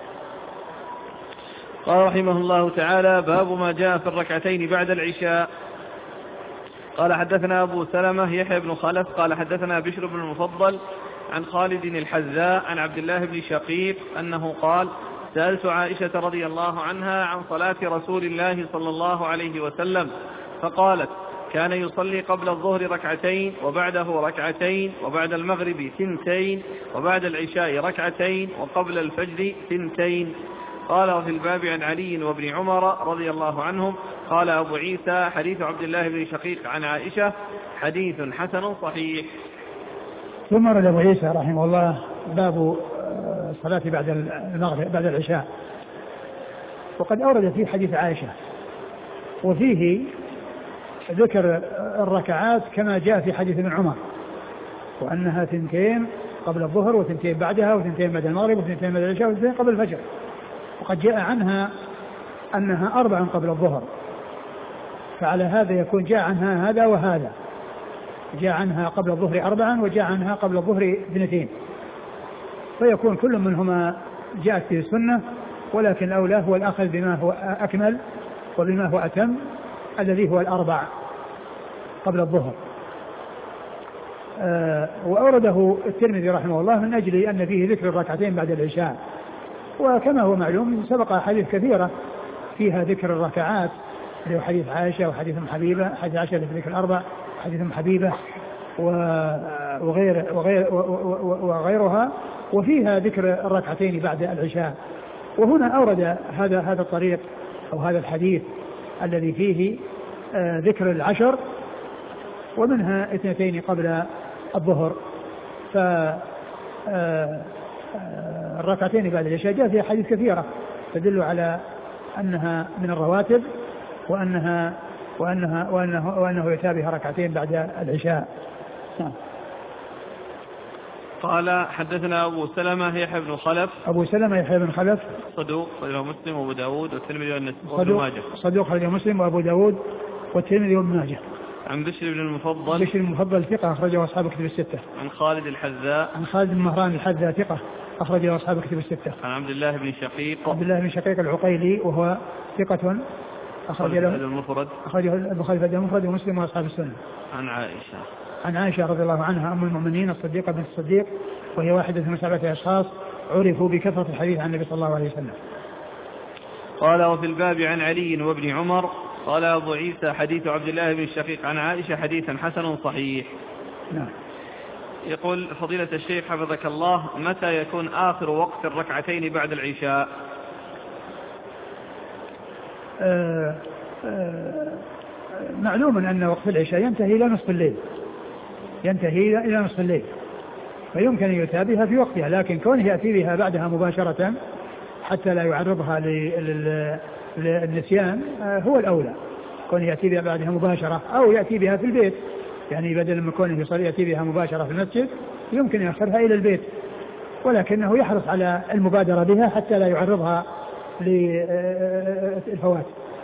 قال رحمه الله تعالى باب ما جاء في الركعتين بعد العشاء. قال حدثنا أبو سلمة يحيى بن خلف قال حدثنا بشر بن المفضل عن خالد الحذاء عن عبد الله بن شقيق أنه قال سألت عائشة رضي الله عنها عن صلاة رسول الله صلى الله عليه وسلم فقالت كان يصلي قبل الظهر ركعتين وبعده ركعتين وبعد المغرب ثنتين وبعد العشاء ركعتين وقبل الفجر ثنتين. قال وفي الباب عن علي وابن عمر رضي الله عنهم. قال أبو عيسى حديث عبد الله بن شقيق عن عائشة حديث حسن صحيح. ثم ورد أبو عيسى رحمه الله باب الصلاة بعد المغرب بعد العشاء وقد أورد فيه حديث عائشة وفيه ذكر الركعات كما جاء في حديث ابن عمر وأنها ثنتين قبل الظهر وثنتين بعدها وثنتين بعد المغرب وثنتين بعد العشاء وثنتين قبل الفجر. وقد جاء عنها أنها أربع قبل الظهر فعلى هذا يكون جاء عنها هذا وهذا جاء عنها قبل الظهر أربعا وجاء عنها قبل الظهر اثنتين فيكون كل منهما جاءت في السنة ولكن الأولى هو الأخذ بما هو أكمل وبما هو أتم الذي هو الأربع قبل الظهر. أه وأورده الترمذي رحمه الله من أجل أن فيه ذكر الركعتين بعد العشاء وكما هو معلوم سبق حديث كثيرة فيها ذكر الركعات اللي هو حديث عائشة وحديث أم حبيبة حديث عائشة في ذكر الأربع حديث أم حبيبة وغير وغير وغيرها وفيها ذكر الركعتين بعد العشاء. وهنا أورد هذا هذا الطريق أو هذا الحديث الذي فيه ذكر العشر ومنها اثنتين قبل الظهر ف الركعتين بعد العشاء جاء فيها حديث كثيرة تدل على أنها من الرواتب وأنها وأنها وأنه, وأنه يتى بها ركعتين بعد العشاء. قال حدثنا أبو سلمة يحيى بن خلف أبو سلمة يحيى بن خلف صدوق خرجه مسلم وأبو داود والترمذي وابن ماجه صدوق خرجه مسلم وأبو داود والترمذي وابن ماجه. عن بشر بن المفضل بشر المفضل ثقة أخرجه أصحاب الكتب الستة. عن خالد الحذاء عن خالد بن مهران الحذاء ثقة أخرجه أصحاب الكتب الستة. عن عبد الله بن شقيق عبد الله بن شقيق العقيلي وهو ثقة أخرج له المفرد أخرجه البخاري في المفرد ومسلم وأصحاب السنة. عن عائشة عن عائشة رضي الله عنها أم المؤمنين الصديقة بنت الصديق وهي واحدة من سبعة أشخاص عرفوا بكثرة الحديث عن النبي صلى الله عليه وسلم. قال وفي الباب عن علي وابن عمر. قال أبو عيسى حديث عبد الله بن الشقيق عن عائشة حديثا حسن صحيح. نعم. يقول فضيلة الشيخ حفظك الله متى يكون آخر وقت الركعتين بعد العشاء؟ آه آه معلوم أن وقت العشاء ينتهي إلى نصف الليل ينتهي إلى نصف الليل فيمكن أن يتابعها في وقتها لكن كونه يأتي بها بعدها مباشرة حتى لا يعرضها للنسيان هو الأولى، كون يأتي بها بعدها مباشرة أو يأتي بها في البيت، يعني بدل من كونه يصلي يأتي بها مباشرة في المسجد يمكن يأخرها إلى البيت، ولكنه يحرص على المبادرة بها حتى لا يعرضها للفوات.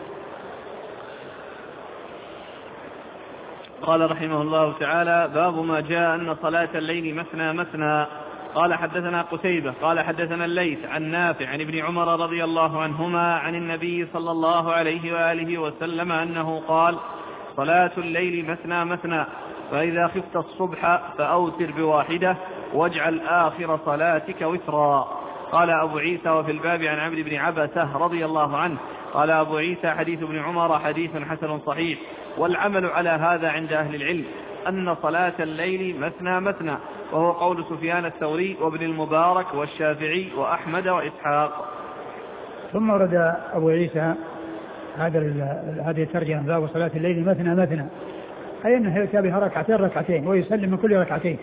قال رحمه الله تعالى: باب ما جاء أن صلاة الليل مثنى مثنى. قال حدثنا قتيبة قال حدثنا الليث عن نافع عن ابن عمر رضي الله عنهما عن النبي صلى الله عليه وآله وسلم أنه قال: صلاة الليل مثنى مثنى، فإذا خفت الصبح فأوتر بواحدة واجعل آخر صلاتك وترا. قال أبو عيسى: وفي الباب عن عمرو بن عبسة رضي الله عنه. قال أبو عيسى: حديث ابن عمر حديث حسن صحيح، والعمل على هذا عند أهل العلم أن صلاة الليل مثنى مثنى، وهو قول سفيان الثوري وابن المبارك والشافعي وأحمد وإسحاق. ثم ورد أبو عيسى هذا هذه الترجمة: باب صلاة الليل مثنى مثنى، أي أنه يأتي بها ركعتين ركعتين ويسلم من كل ركعتين.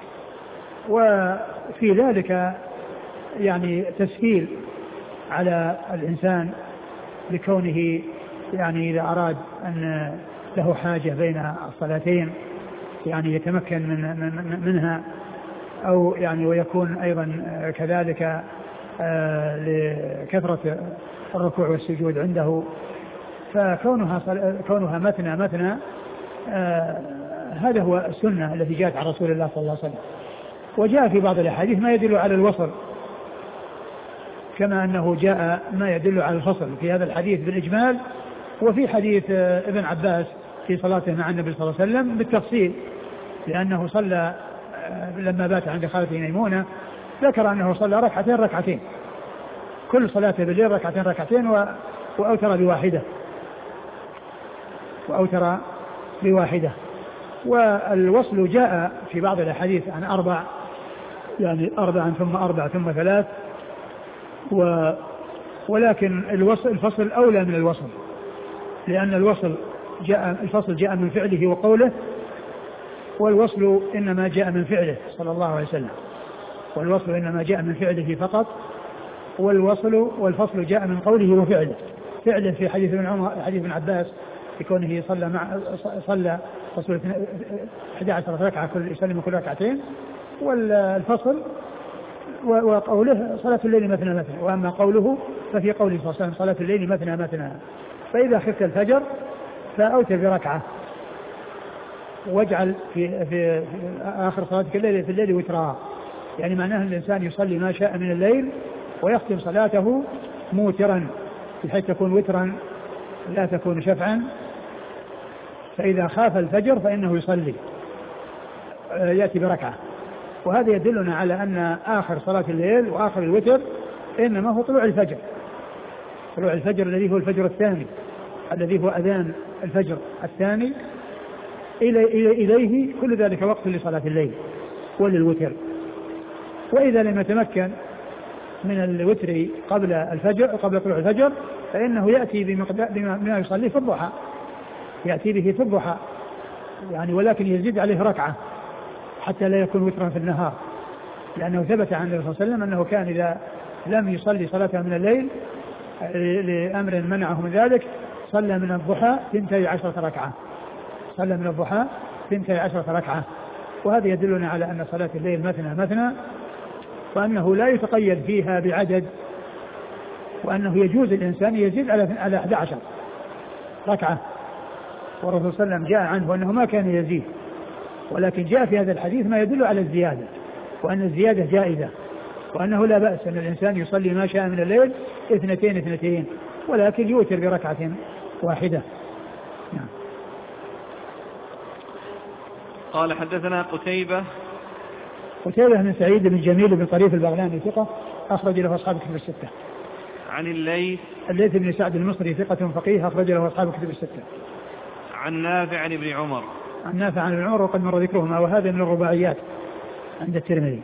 وفي ذلك يعني تسهيل على الإنسان لكونه يعني إذا أراد أن له حاجة بين الصلاتين يعني يتمكن من من منها، أو يعني ويكون أيضا كذلك لكثرة الركوع والسجود عنده، فكونها كونها مثنى مثنى هذا هو السنة التي جاءت عن رسول الله صلى الله عليه وسلم. وجاء في بعض الأحاديث ما يدل على الوصل، كما أنه جاء ما يدل على الفصل في هذا الحديث بالإجمال، وفي حديث ابن عباس في صلاته مع النبي صلى الله عليه وسلم بالتفصيل، لأنه صلى لما بات عند خالته ميمونة ذكر أنه صلى ركعتين ركعتين كل صلاته بالليل ركعتين ركعتين وأوتر بواحدة وأوتر بواحدة. والوصل جاء في بعض الأحاديث عن أربع، يعني أربعا ثم أربع ثم ثلاث، و ولكن الوصل الفصل أولى من الوصل، لأن الوصل جاء الفصل جاء من فعله وقوله، والوصل إنما جاء من فعله صلى الله عليه وسلم، والوصل إنما جاء من فعله فقط، والوصل والفصل جاء من قوله وفعله. فعله في حديث ابن عمر حديث ابن عباس يكونه صلى مع صلى رسول أحد عشر ركعة كل يسلم كل ركعتين، والفصل وقوله صلاة الليل مثنى مثنى. وأما قوله ففي قوله صلى الله عليه وسلم صلاة الليل مثنى مثنى، فإذا خفت الفجر فأوتر بركعة واجعل في, في, في آخر صلاتك الليل في الليل وترا، يعني معناه الإنسان يصلي ما شاء من الليل ويختم صلاته موترا بحيث تكون وترا لا تكون شفعا، فإذا خاف الفجر فإنه يصلي يأتي بركعة. وهذا يدلنا على أن آخر صلاة الليل وآخر الوتر إنما هو طلوع الفجر، طلوع الفجر الذي هو الفجر الثاني الذي هو أذان الفجر الثاني إليه، كل ذلك وقت لصلاة الليل وللوتر. وإذا لم يتمكن من الوتر قبل الفجر قبل طلوع الفجر فإنه يأتي بمقدار بما يصلي في الضحى، يأتي به في الضحى يعني، ولكن يزيد عليه ركعة حتى لا يكون وترا في النهار، لأنه ثبت عن النبي صلى الله عليه وسلم أنه كان إذا لم يصلي صلاة من الليل لأمر منعه من ذلك صلى من الضحى ثنتي عشرة ركعة صلى من الضحى ثنتي عشرة ركعة. وهذا يدلنا على أن صلاة الليل مثنى مثنى، وأنه لا يتقيد فيها بعدد، وأنه يجوز الإنسان يزيد على على أحد عشر ركعة. والرسول صلى الله عليه وسلم جاء عنه أنه ما كان يزيد، ولكن جاء في هذا الحديث ما يدل على الزيادة، وأن الزيادة جائزة، وأنه لا بأس أن الإنسان يصلي ما شاء من الليل اثنتين اثنتين، ولكن يوتر بركعة واحدة. نعم. قال حدثنا قتيبة قتيبة بن سعيد بن جميل بن طريف البغلاني ثقة أخرج له أصحاب الكتب الستة. عن الليث الليث بن سعد المصري ثقة فقيه أخرج له أصحاب الكتب الستة. عن نافع عن ابن عمر عن نافع عن ابن عمر وقد مر ذكرهما، وهذا من الرباعيات عند الترمذي.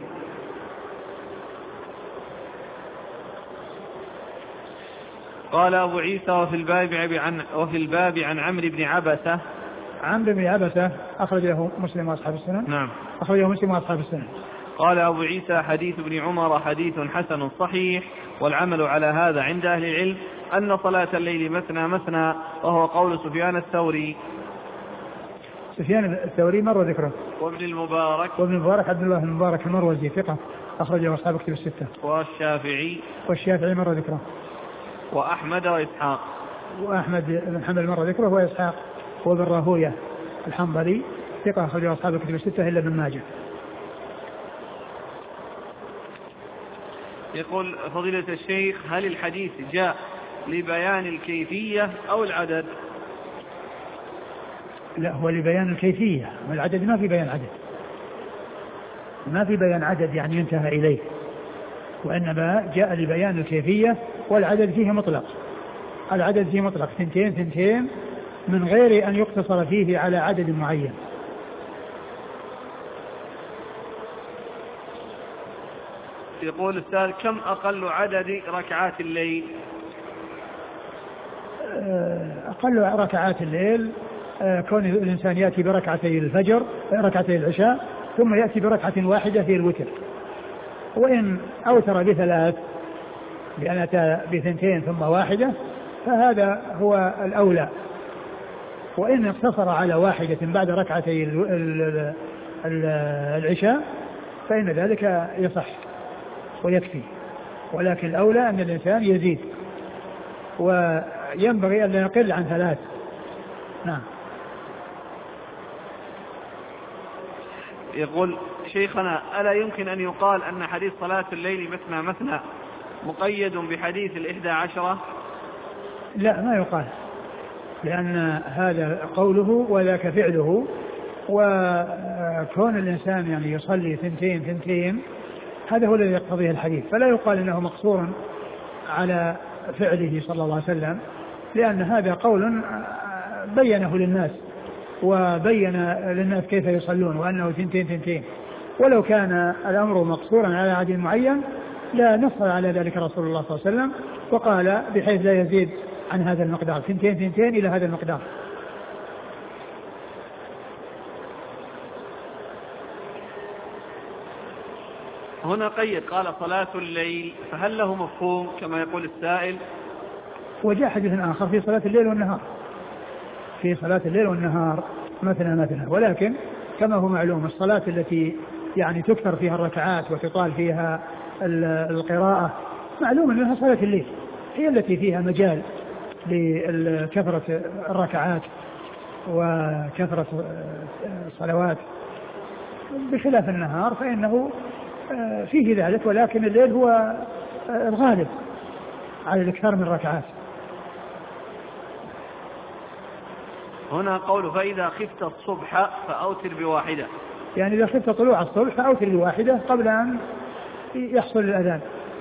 قال أبو عيسى وفي الباب عن وفي الباب عن عمرو بن عبسة. عمرو بن عبسة أخرج له مسلم وأصحاب السنن. نعم. أخرج له مسلم وأصحاب السنن. قال أبو عيسى حديث ابن عمر حديث حسن صحيح، والعمل على هذا عند أهل العلم أن صلاة الليل مثنى مثنى، وهو قول سفيان الثوري. سفيان الثوري مر ذكره. وابن المبارك وابن المبارك عبد الله بن المبارك المروزي ثقة أخرجه أصحاب كتب الستة. والشافعي والشافعي مر ذكره. وأحمد وإسحاق. وأحمد بن حنبل مر ذكره وإسحاق وابن راهوية الحنظلي ثقة أخرجه أصحاب كتب الستة إلا ابن ماجه. يقول فضيلة الشيخ هل الحديث جاء لبيان الكيفية أو العدد؟ لا هو لبيان الكيفية، والعدد ما في بيان عدد، ما في بيان عدد يعني ينتهى إليه، وإنما جاء لبيان الكيفية، والعدد فيه مطلق، العدد فيه مطلق ثنتين ثنتين من غير أن يقتصر فيه على عدد معين. يقول السائل كم أقل عدد ركعات الليل؟ أقل ركعات الليل كون الإنسان يأتي بركعتي الفجر ركعتي العشاء ثم يأتي بركعة واحدة في الوتر، وإن أوتر بثلاث بأن أتى بثنتين ثم واحدة فهذا هو الأولى، وإن اقتصر على واحدة بعد ركعتي العشاء فإن ذلك يصح ويكفي، ولكن الأولى أن الإنسان يزيد وينبغي أن لا يقل عن ثلاث. نعم. يقول شيخنا ألا يمكن أن يقال أن حديث صلاة الليل مثنى مثنى مقيد بحديث الإحدى عشرة؟ لا ما يقال، لأن هذا قوله وذاك فعله، وكون الإنسان يعني يصلي ثنتين ثنتين هذا هو الذي يقتضيه الحديث، فلا يقال إنه مقصور على فعله صلى الله عليه وسلم، لأن هذا قول بينه للناس وبين للناس كيف يصلون وأنه ثنتين ثنتين، ولو كان الأمر مقصورا على عدد معين لا نص على ذلك رسول الله صلى الله عليه وسلم وقال بحيث لا يزيد عن هذا المقدار ثنتين ثنتين إلى هذا المقدار. هنا قيد قال صلاة الليل، فهل له مفهوم كما يقول السائل؟ وجاء حديث آخر في صلاة الليل والنهار، في صلاة الليل والنهار مثلا مثلا، ولكن كما هو معلوم الصلاة التي يعني تكثر فيها الركعات وتطال فيها القراءة معلوم أنها صلاة الليل، هي التي فيها مجال لكثرة الركعات وكثرة الصلوات، بخلاف النهار فإنه فيه ذلك، ولكن الليل هو الغالب على الإكثار من الركعات. هنا قول فإذا خفت الصبح فأوتر بواحدة، يعني إذا خفت طلوع الصبح فأوتر بواحدة قبل أن يحصل الأذان،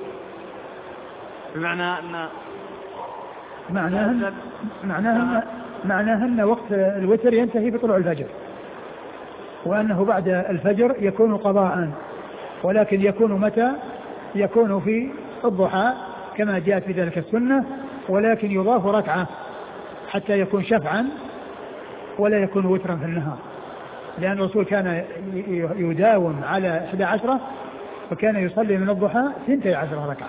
بمعنى أن معناه معناه معناه أن وقت الوتر ينتهي بطلوع الفجر، وأنه بعد الفجر يكون قضاء، ولكن يكون متى؟ يكون في الضحى كما جاءت في ذلك السنة، ولكن يضاف ركعة حتى يكون شفعا ولا يكون وترا في النهار، لأن الرسول كان يداوم على إحدى عشرة وكان يصلي من الضحى ثنتي عشرة ركعة.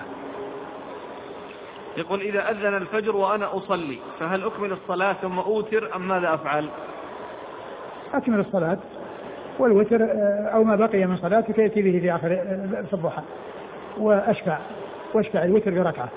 يقول إذا أذن الفجر وأنا أصلي فهل أكمل الصلاة ثم أوتر أم ماذا أفعل؟ أكمل الصلاة والوتر أو ما بقي من صلاتك يأتي به في آخر في الضحى، وأشفع وأشفع الوتر بركعة.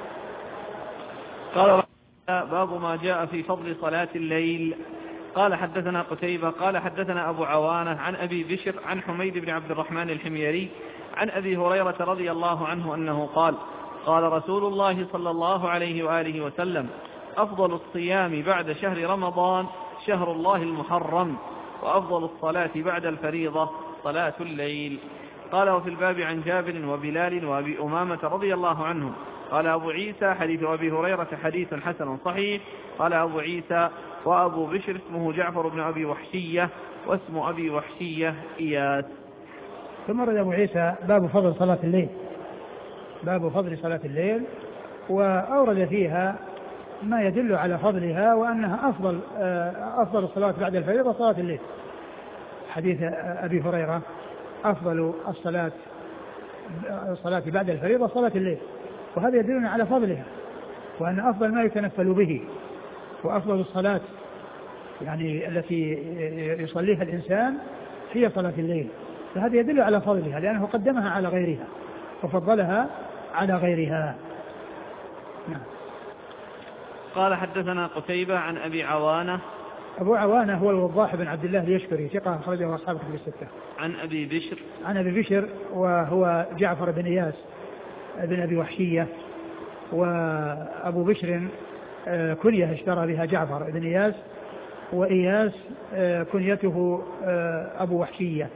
قال باب ما جاء في فضل صلاة الليل. قال حدثنا قتيبة قال حدثنا أبو عوانة عن أبي بشر عن حميد بن عبد الرحمن الحميري عن أبي هريرة رضي الله عنه أنه قال قال رسول الله صلى الله عليه وآله وسلم أفضل الصيام بعد شهر رمضان شهر الله المحرم، وأفضل الصلاة بعد الفريضة صلاة الليل. قال وفي الباب عن جابر وبلال وأبي أمامة رضي الله عنهم. قال أبو عيسى حديث أبي هريرة حديث حسن صحيح. قال أبو عيسى وأبو بشر اسمه جعفر بن أبي وحشية واسم أبي وحشية إياس. ثم رد أبو عيسى باب فضل صلاة الليل، باب فضل صلاة الليل، وأورد فيها ما يدل على فضلها وأنها أفضل أفضل الصلاة بعد الفريضة صلاة الليل. حديث أبي هريرة أفضل الصلاة الصلاة بعد الفريضة صلاة الليل، وهذا يدلنا على فضلها، وأن أفضل ما يتنفل به وأفضل الصلاة يعني التي يصليها الإنسان هي صلاة الليل، فهذا يدل على فضلها لأنه قدمها على غيرها وفضلها على غيرها. نعم. قال حدثنا قتيبة عن أبي عوانة. أبو عوانة هو الوضاح بن عبد الله اليشكري ثقة أخرجه أصحاب كتب الستة. عن أبي بشر. عن أبي بشر وهو جعفر بن إياس بن أبي وحشية، وأبو بشر كنية اشترى بها جعفر بن إياس، وإياس كنيته أبو وحشية،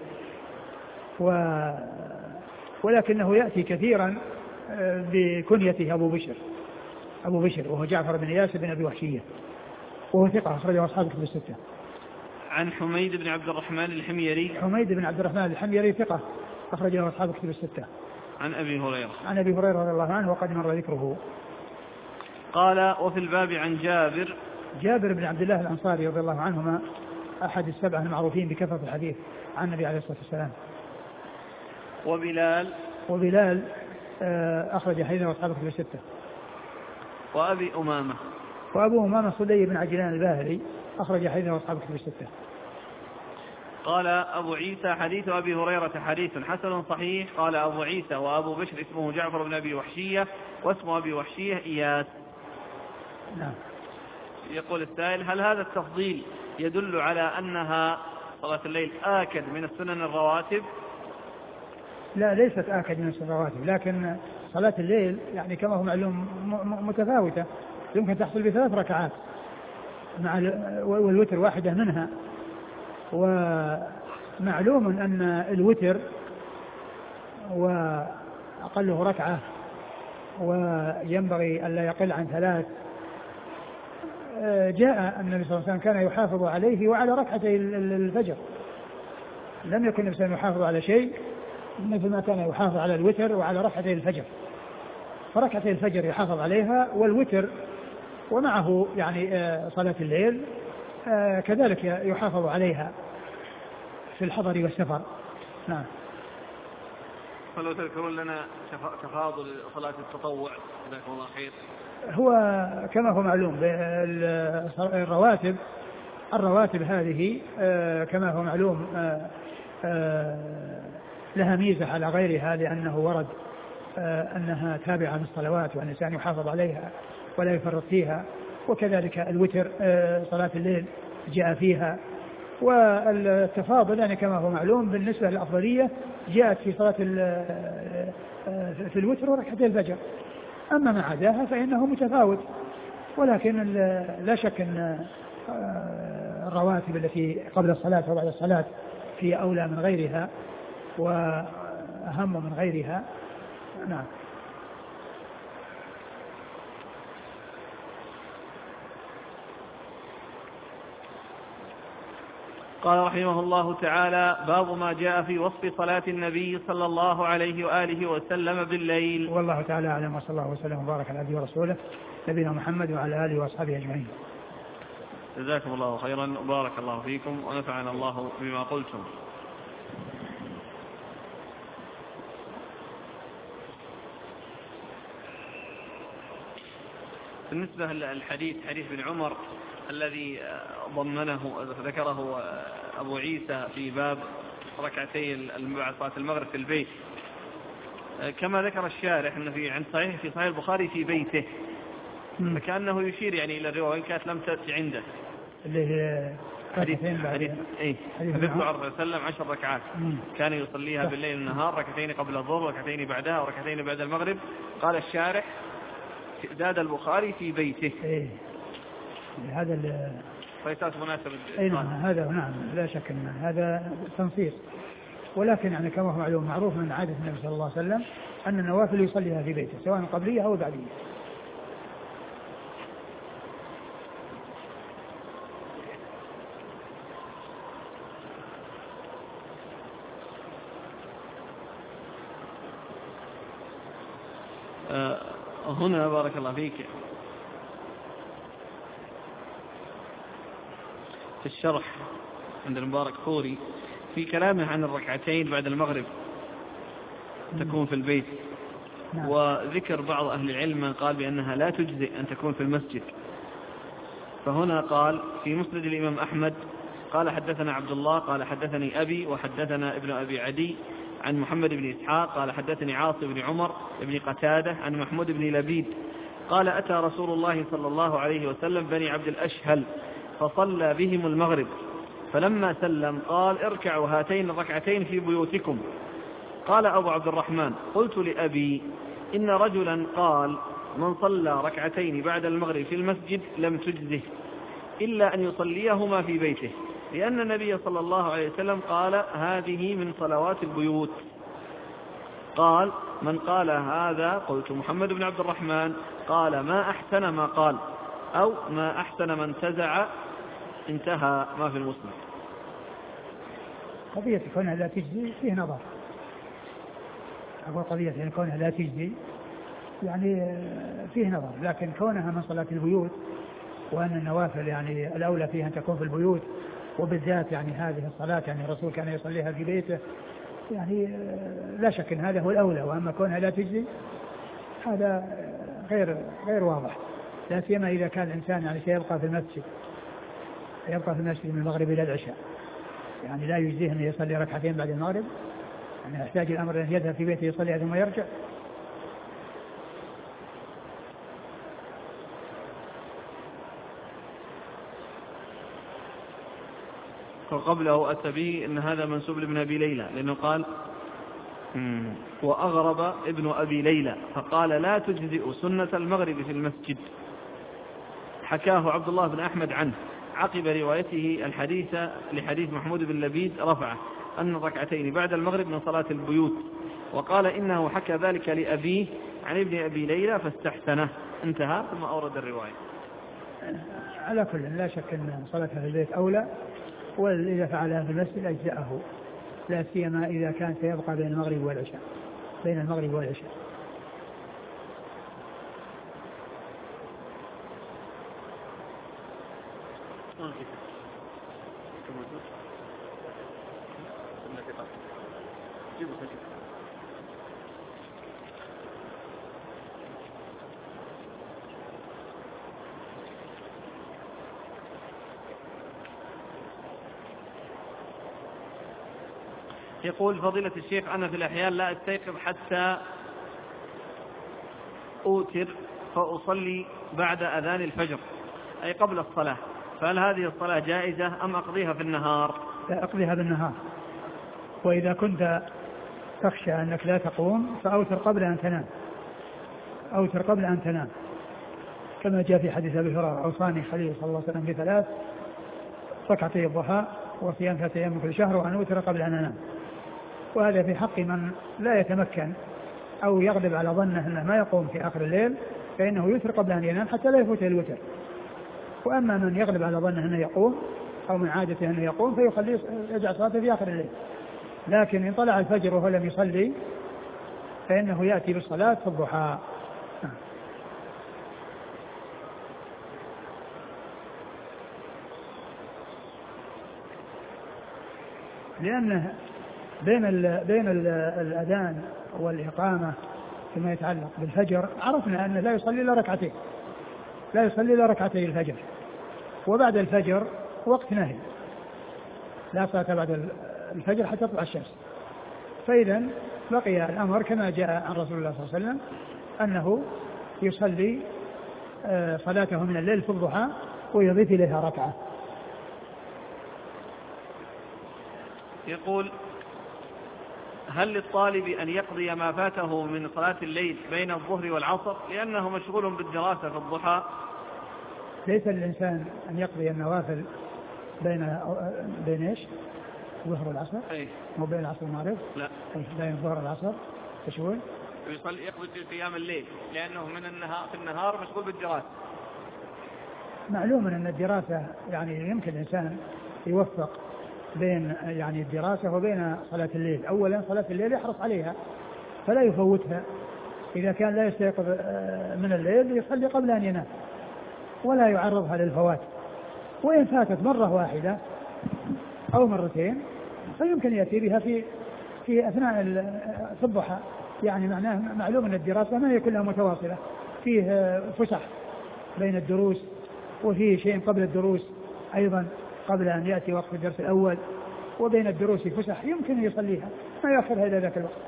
ولكنه يأتي كثيرا بكنيته أبو بشر أبو بشر وهو جعفر بن إياس بن أبي وحشية، وهو ثقة أخرجه أصحاب كتب الستة. عن حميد بن عبد الرحمن الحميري. حميد بن عبد الرحمن الحميري ثقة أخرجه أصحاب كتب الستة. عن أبي هريرة. عن أبي هريرة رضي الله عنه وقد مر ذكره. قال وفي الباب عن جابر. جابر بن عبد الله الأنصاري رضي الله عنهما أحد السبعة المعروفين بكثرة الحديث عن النبي عليه الصلاة والسلام. وبلال. وبلال أخرج حديثه أصحاب كتب الستة. وأبي أمامة. وأبو أمامة صدي بن عجلان الباهلي أخرج حديثه أصحاب كتب الستة. قال أبو عيسى حديث أبي هريرة حديث حسن صحيح. قال أبو عيسى وأبو بشر اسمه جعفر بن أبي وحشية واسم أبي وحشية إياس. نعم. يقول السائل هل هذا التفضيل يدل على أنها صلاة الليل آكد من السنن الرواتب؟ لا، ليست آكد من السنن الرواتب، لكن صلاة الليل يعني كما هو معلوم متفاوتة، يمكن تحصل بثلاث ركعات مع والوتر واحدة منها، ومعلوم أن الوتر وأقله ركعة وينبغي أن لا يقل عن ثلاث. جاء النبي صلى الله عليه وسلم كان يحافظ عليه وعلى ركعتي الفجر، لم يكن النبي صلى الله عليه وسلم يحافظ على شيء مثل ما كان يحافظ على الوتر وعلى ركعتي الفجر، فركعتي الفجر يحافظ عليها، والوتر ومعه يعني صلاة الليل كذلك يحافظ عليها في الحضر والسفر. نعم. فلو تذكرون لنا تفاضل صلاة التطوع جزاكم الله خير. هو كما هو معلوم الرواتب الرواتب هذه كما هو معلوم لها ميزة على غيرها، لأنه ورد أنها تابعة للصلوات وأن الإنسان يحافظ عليها ولا يفرط فيها، وكذلك الوتر صلاة الليل جاء فيها. والتفاضل يعني كما هو معلوم بالنسبة للأفضلية جاءت في صلاة في الوتر وركعتي الفجر، أما ما عداها فإنه متفاوت، ولكن لا شك أن الرواتب التي قبل الصلاة وبعد الصلاة هي أولى من غيرها وأهم من غيرها. نعم. قال رحمه الله تعالى باب ما جاء في وصف صلاة النبي صلى الله عليه وآله وسلم بالليل. والله تعالى أعلم، وصلى الله وسلم وبارك على عبده ورسوله نبينا محمد وعلى آله وأصحابه أجمعين. جزاكم الله خيرا وبارك الله فيكم ونفعنا الله بما قلتم. بالنسبة للحديث حديث ابن عمر الذي ضمنه ذكره أبو عيسى في باب ركعتي صلاة المغرب في البيت، كما ذكر الشارح أنه في عند صحيح في صحيح البخاري في بيته، فكأنه يشير يعني إلى الرواية وإن كانت لم تأتي عنده اللي هي حديث حديث إيه حديث النبي صلى الله عليه وسلم عشر ركعات كان يصليها بالليل والنهار، ركعتين قبل الظهر وركعتين بعدها وركعتين بعد المغرب. قال الشارح زاد البخاري في بيته. إيه هذا فيساس مناسب. أي نعم هذا نعم لا شك أن هذا تنصيص، ولكن يعني كما هو معلوم معروف من عادة النبي صلى الله عليه وسلم أن النوافل يصليها في بيته سواء قبلية أو بعدية. آه هنا بارك الله فيك في الشرح عند المبارك فوري في كلامه عن الركعتين بعد المغرب تكون في البيت، نعم. وذكر بعض أهل العلم من قال بأنها لا تجزئ أن تكون في المسجد، فهنا قال في مسند الإمام أحمد قال حدثنا عبد الله قال حدثني أبي وحدثنا ابن أبي عدي عن محمد بن إسحاق قال حدثني عاصم بن عمر بن قتادة عن محمود بن لبيد قال أتى رسول الله صلى الله عليه وسلم بني عبد الأشهل فصلى بهم المغرب، فلما سلم قال اركعوا هاتين الركعتين في بيوتكم. قال أبو عبد الرحمن قلت لأبي إن رجلا قال من صلى ركعتين بعد المغرب في المسجد لم تجزه إلا أن يصليهما في بيته، لأن النبي صلى الله عليه وسلم قال هذه من صلوات البيوت. قال من قال هذا قلت محمد بن عبد الرحمن قال ما أحسن ما قال أو ما أحسن من انتزع انتهى ما في المسند. قضية كونها لا تجزي فيه نظر، أقول قضية يعني كونها لا تجزي يعني فيه نظر، لكن كونها من صلاة البيوت وأن النوافل يعني الأولى فيها أن تكون في البيوت، وبالذات يعني هذه الصلاة يعني الرسول كان يصليها في بيته، يعني لا شك أن هذا هو الأولى. وأما كونها لا تجزي هذا غير غير واضح، لا سيما إذا كان الإنسان يعني سيبقى في المسجد يبقى في المسجد من المغرب إلى العشاء، يعني لا يجزيه أن يصلي ركعتين بعد المغرب، يعني يحتاج الأمر أن يذهب في بيته يصلي ثم يرجع. وقبله أتى به أن هذا منسوب لابن أبي ليلى، لأنه قال وأغرب ابن أبي ليلى فقال لا تجزئ سنة المغرب في المسجد. حكاه عبد الله بن أحمد عنه عقب روايته الحديث لحديث محمود بن لبيد رفعه أن الركعتين بعد المغرب من صلاة البيوت، وقال إنه حكى ذلك لأبيه عن ابن أبي ليلى فاستحسنه، انتهى ثم أورد الرواية. على كل لا شك أن صلاتها في البيت أولى، وإذا فعلها في المسجد أجزأه، لا سيما إذا كان سيبقى بين المغرب والعشاء بين المغرب والعشاء. يقول فضيلة الشيخ أنا في الأحيان لا أستيقظ حتى أوتر فأصلي بعد أذان الفجر أي قبل الصلاة، فهل هذه الصلاة جائزة أم أقضيها في النهار؟ لا، أقضيها بالنهار، وإذا كنت تخشى أنك لا تقوم فأوتر قبل أن تنام أوتر قبل أن تنام كما جاء في حديث أبي هريرة أوصاني خليل صلى الله عليه وسلم بثلاث: ركعتي الضحى وصيام ثلاثة أيام من كل شهر وأن أوتر قبل أن أنام. وهذا في حق من لا يتمكن أو يغلب على ظنه أنه ما يقوم في آخر الليل فإنه يوتر قبل أن ينام حتى لا يفوت الوتر. وأما من يغلب على ظنه أنه يقوم أو من عادته أنه يقوم فيخليه يجعل صلاته في آخر الليل، لكن إن طلع الفجر وهو لم يصلي فإنه يأتي بالصلاة في الضحى. لأنه بين ال بين ال الأذان والإقامة فيما يتعلق بالفجر عرفنا أنه لا يصلي إلا ركعتين لا يصلي إلا ركعتي الفجر، وبعد الفجر وقت نهي لا صلاة بعد الفجر حتى تطلع الشمس. فإذا بقي الأمر كما جاء عن رسول الله صلى الله عليه وسلم أنه يصلي صلاته من الليل في الضحى ويضيف إليها ركعة. يقول هل للطالب أن يقضي ما فاته من صلاة الليل بين الظهر والعصر لأنه مشغول بالدراسة في الضحى؟ ليس للإنسان أن يقضي النوافل بين بين إيش؟ الظهر والعصر؟ أي. مو بين العصر والمغرب؟ لا. أي بين الظهر والعصر تشوي؟ يصلي يقضي في قيام الليل لأنه من النهار في النهار مشغول بالدراسة. معلوم أن الدراسة يعني يمكن الإنسان يوفق بين يعني الدراسة وبين صلاة الليل. أولا صلاة الليل يحرص عليها فلا يفوتها، إذا كان لا يستيقظ من الليل يصلي قبل أن ينام ولا يعرضها للفوات، وإن فاتت مرة واحدة أو مرتين فيمكن يأتي بها في في أثناء في الضحى يعني معناه معلوم أن الدراسة ما هي كلها متواصلة، فيه فسح بين الدروس، وفيه شيء قبل الدروس أيضا قبل أن يأتي وقت الدرس الأول، وبين الدروس فسح يمكن أن يصليها ما يأخرها إلى ذاك الوقت.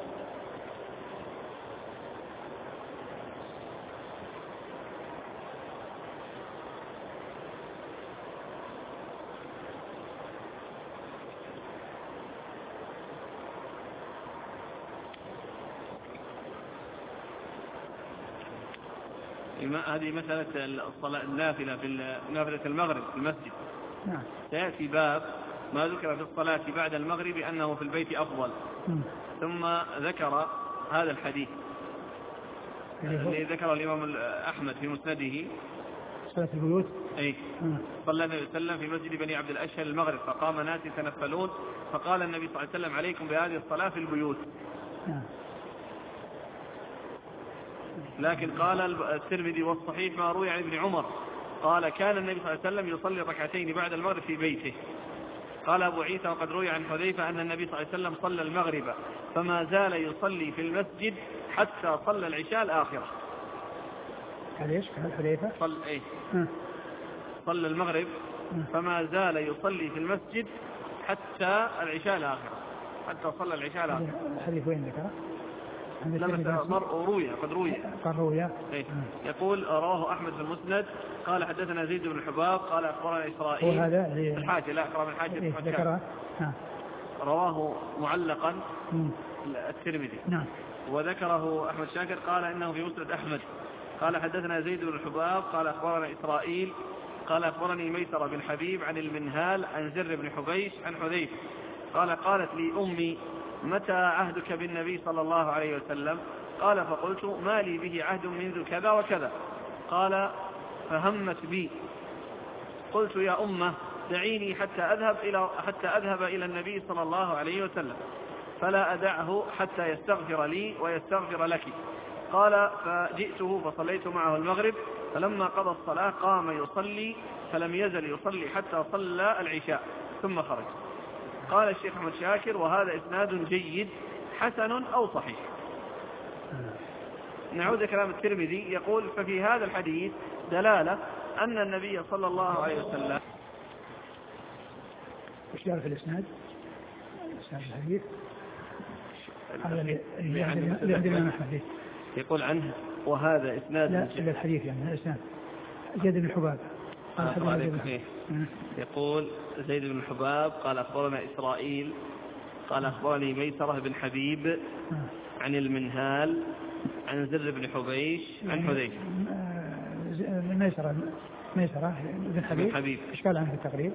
هذه مسألة الصلاة النافلة في نافلة المغرب في المسجد. نعم. سيأتي باب ما ذكر في الصلاة بعد المغرب أنه في البيت أفضل. م. ثم ذكر هذا الحديث الذي ذكره الإمام أحمد في مسنده صلاة البيوت. أي صلى النبي صلى الله عليه وسلم في مسجد بني عبد الأشهل المغرب فقام ناس يتنفلون فقال النبي صلى الله عليه وسلم عليكم بهذه الصلاة في البيوت. نعم. لكن قال الترمذي والصحيح ما روي عن ابن عمر قال كان النبي صلى الله عليه وسلم يصلي ركعتين بعد المغرب في بيته. قال أبو عيسى وقد روي عن حذيفة أن النبي صلى الله عليه وسلم صلى المغرب فما زال يصلي في المسجد حتى صلى العشاء الآخرة. ليش قال حذيفة؟ صلى إيه؟ صلى المغرب فما زال يصلي في المسجد حتى العشاء الآخرة، حتى صلى العشاء الآخرة. الحديث وين ذكره؟ لما مر روي قد روي قد روي إيه؟ يقول رواه أحمد في المسند قال حدثنا زيد بن الحباب قال أخبرنا إسرائيل وهذا الحاجة لا أقرأ من الحاجة إيه ذكره رواه معلقا الترمذي. نعم. وذكره أحمد شاكر قال إنه في مسند أحمد قال حدثنا زيد بن الحباب قال أخبرنا إسرائيل قال أخبرني ميسر بن حبيب عن المنهال عن زر بن حبيش عن حذيفة قال قالت لي أمي متى عهدك بالنبي صلى الله عليه وسلم؟ قال فقلت ما لي به عهد منذ كذا وكذا. قال فهمت بي قلت يا أمه دعيني حتى أذهب إلى حتى أذهب إلى النبي صلى الله عليه وسلم فلا أدعه حتى يستغفر لي ويستغفر لك. قال فجئته فصليت معه المغرب فلما قضى الصلاة قام يصلي فلم يزل يصلي حتى صلى العشاء ثم خرج. قال الشيخ أحمد شاكر وهذا إسناد جيد حسن أو صحيح. نعود كلام الترمذي يقول ففي هذا الحديث دلالة أن النبي صلى الله عليه وسلم وش يعرف الإسناد؟ إسناد الحديث هذا اللي عندنا محمد يقول عنه وهذا إسناد لا الحديث يعني الإسناد زيد بن الحباب يقول زيد بن الحباب قال أخبرنا إسرائيل قال أخبرني ميسرة بن حبيب عن المنهال عن زر بن حبيش عن حذيفة. ميسرة ميسرة بن حبيب, حبيب. إيش قال عنه في التقريب؟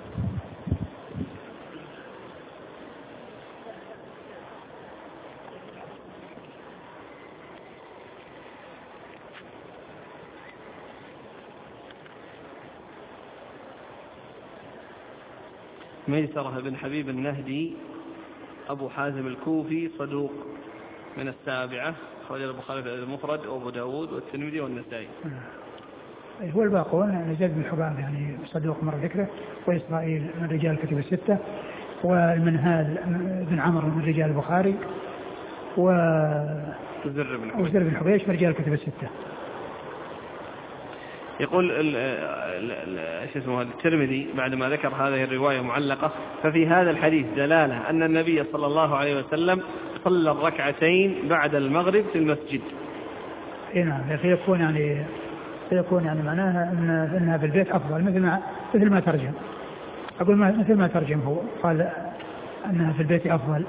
ميسرة بن حبيب النهدي أبو حازم الكوفي صدوق من السابعة خرج البخاري في المفرد وأبو داود والترمذي والنسائي. هو الباقون زيد بن حباب يعني صدوق مر ذكره وإسرائيل من رجال الكتب الستة والمنهال بن عمرو من رجال البخاري وزر بن حبيش من رجال الكتب الستة. يقول ايش اسمه الترمذي بعد ما ذكر هذه الرواية معلقة ففي هذا الحديث دلالة أن النبي صلى الله عليه وسلم صلى الركعتين بعد المغرب في المسجد. اي نعم فيكون يعني فيكون يعني معناها ان انها في البيت افضل مثل ما مثل ما ترجم اقول ما مثل ما ترجم هو قال انها في البيت افضل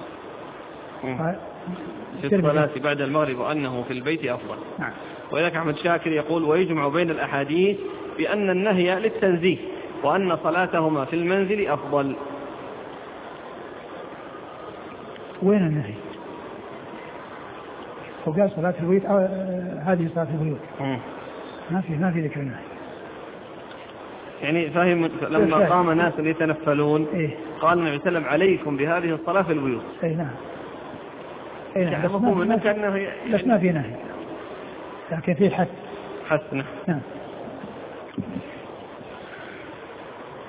في الصلاة بعد المغرب وأنه في البيت أفضل. نعم. وذلك أحمد شاكر يقول ويجمع بين الأحاديث بأن النهي للتنزيه وأن صلاتهما في المنزل أفضل. وين النهي؟ وقال صلاة البيوت هذه صلاة البيوت ما في ما في ذكر النهي. يعني فاهم لما قام ناس يتنفلون إيه؟ قال النبي صلى الله عليه وسلم عليكم بهذه الصلاة في البيوت. أي نعم. أي نعم. بس ما, ما, يعني بس ما في نهي لكن في حث. حثنا. نعم.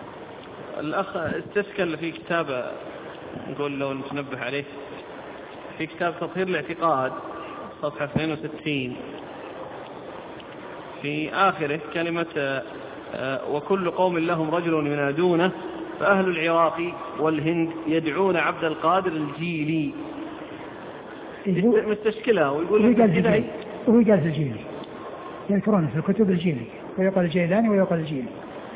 الأخ استشكل في كتابة نقول لو نتنبه عليه في كتاب تطهير الاعتقاد صفحة اثنين وستين في آخره كلمة وكل قوم لهم رجل ينادونه، فأهل العراق والهند يدعون عبد القادر الجيلي مستشكلة، ويقول الجيلي وهو قال في الجيلي، يذكرون في الكتب الجيلي، ويقال الجيلاني ويقال الجيلي.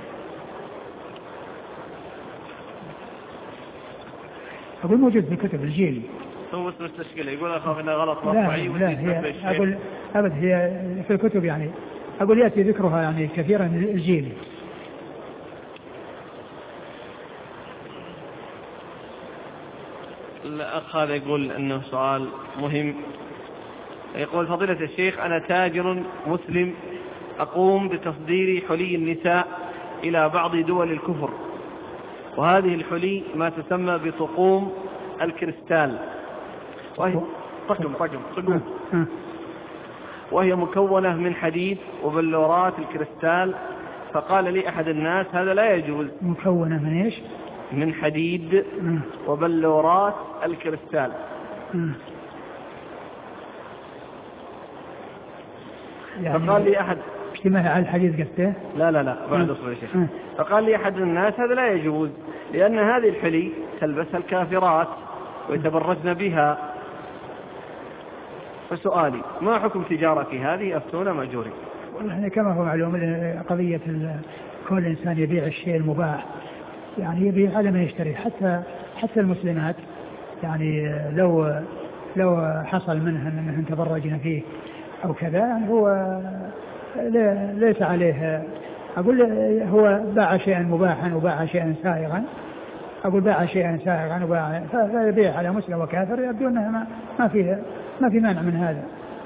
أقول موجود في الكتب الجيلي. هو بس مستشكلة، يقول أخاف إنه غلط مطبعي. لا, لا هي أقول أبد هي في الكتب يعني، أقول يأتي ذكرها يعني كثيرا الجيلي. الأخ هذا يقول أنه سؤال مهم، يقول فضيلة الشيخ أنا تاجر مسلم أقوم بتصدير حلي النساء إلى بعض دول الكفر، وهذه الحلي ما تسمى بطقوم الكريستال، وهي طقم طقم طقوم وهي مكونة من حديد وبلورات الكريستال. فقال لي أحد الناس هذا لا يجوز. مكونة من إيش؟ من حديد وبلورات الكريستال. يعني فقال لي أحد اجتماع على الحديد قلته؟ لا لا لا بعد أصبر يا شيخ. فقال لي أحد الناس هذا لا يجوز، لأن هذه الحلي تلبسها الكافرات ويتبرجن بها. فسؤالي ما حكم تجارتي هذه؟ أفتونا مأجوري. والله كما هو معلوم قضية كل إنسان يبيع الشيء المباح، يعني يبيع على ما يشتري، حتى حتى المسلمات يعني لو لو حصل منهن أنهن تبرجن فيه أو كذا، يعني هو ليس عليه. أقول هو باع شيئا مباحا وباع شيئا سائغا، أقول باع شيئا سائغا وباع، فيبيع على مسلم وكافر، يبدو أنها ما ما فيه ما في مانع من هذا.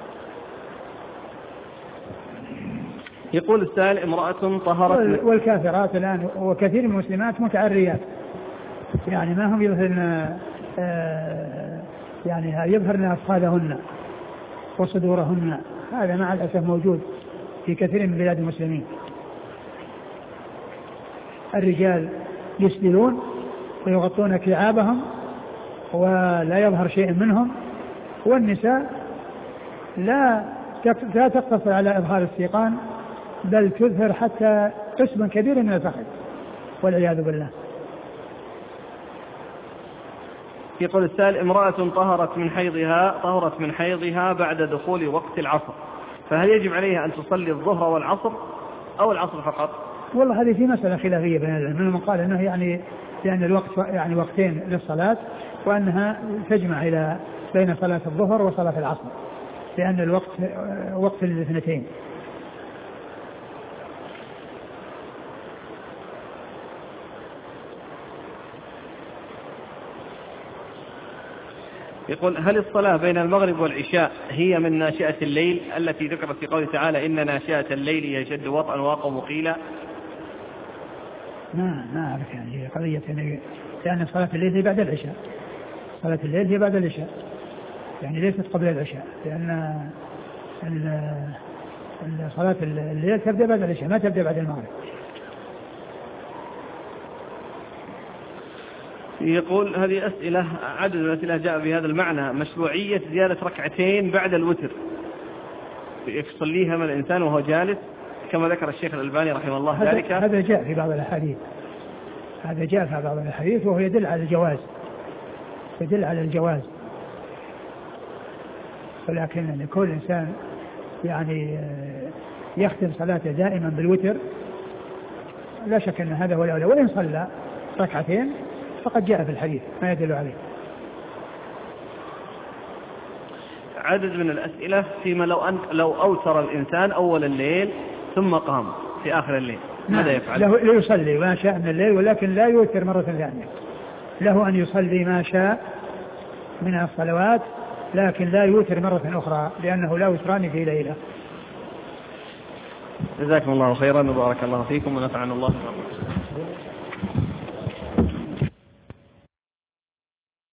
يقول السائل امرأة طهرت، والكافرات الآن وكثير من المسلمات متعريات، يعني ما هم يظهرن يعني يظهرن أفخاذهن وصدورهن، هذا مع الأسف موجود في كثير من بلاد المسلمين. الرجال يسدلون ويغطون كعابهم ولا يظهر شيء منهم، والنساء لا لا تقتصر على إظهار السيقان، بل تظهر حتى قسم كبير من الفخذ والعياذ بالله. يقول السائل امرأة طهرت من حيضها طهرت من حيضها بعد دخول وقت العصر، فهل يجب عليها أن تصلي الظهر والعصر أو العصر فقط؟ والله هذه في مسألة خلافية بين العلماء، من قال أنه يعني لأن الوقت يعني وقتين للصلاة، وأنها تجمع إلى بين صلاة الظهر وصلاة العصر، لأن الوقت وقت الاثنتين. يقول هل الصلاة بين المغرب والعشاء هي من ناشئة الليل التي ذكرت في قوله تعالى إن ناشئة الليل هي شد وطئا وأقوم قيلا؟ ما ما أعرف يعني هي قضية يعني، لأن صلاة الليل هي بعد العشاء، صلاة الليل هي بعد العشاء يعني ليست قبل العشاء، لأن صلاة الليل تبدأ بعد العشاء ما تبدأ بعد المغرب. يقول هذه أسئلة عدد من الأسئلة جاء بهذا المعنى، مشروعية زيادة ركعتين بعد الوتر يصليها من الإنسان وهو جالس كما ذكر الشيخ الألباني رحمه الله ذلك. هذا جاء في بعض الأحاديث، هذا جاء في بعض الأحاديث وهو يدل على الجواز، يدل على الجواز، ولكن كل إنسان يعني يختم صلاته دائما بالوتر لا شك أن هذا هو الأولى، وإن صلى ركعتين فقد جاء في الحديث ما يدل عليه. عدد من الأسئلة فيما لو أن لو أوتر الإنسان أول الليل ثم قام في آخر الليل ماذا يفعل؟ له يصلي ما شاء من الليل، ولكن لا يوتر مرة ثانية، له أن يصلي ما شاء من الصلوات لكن لا يوتر مرة أخرى، لأنه لا وتران في ليلة. جزاكم الله خيرا وبارك الله فيكم ونفعنا الله بما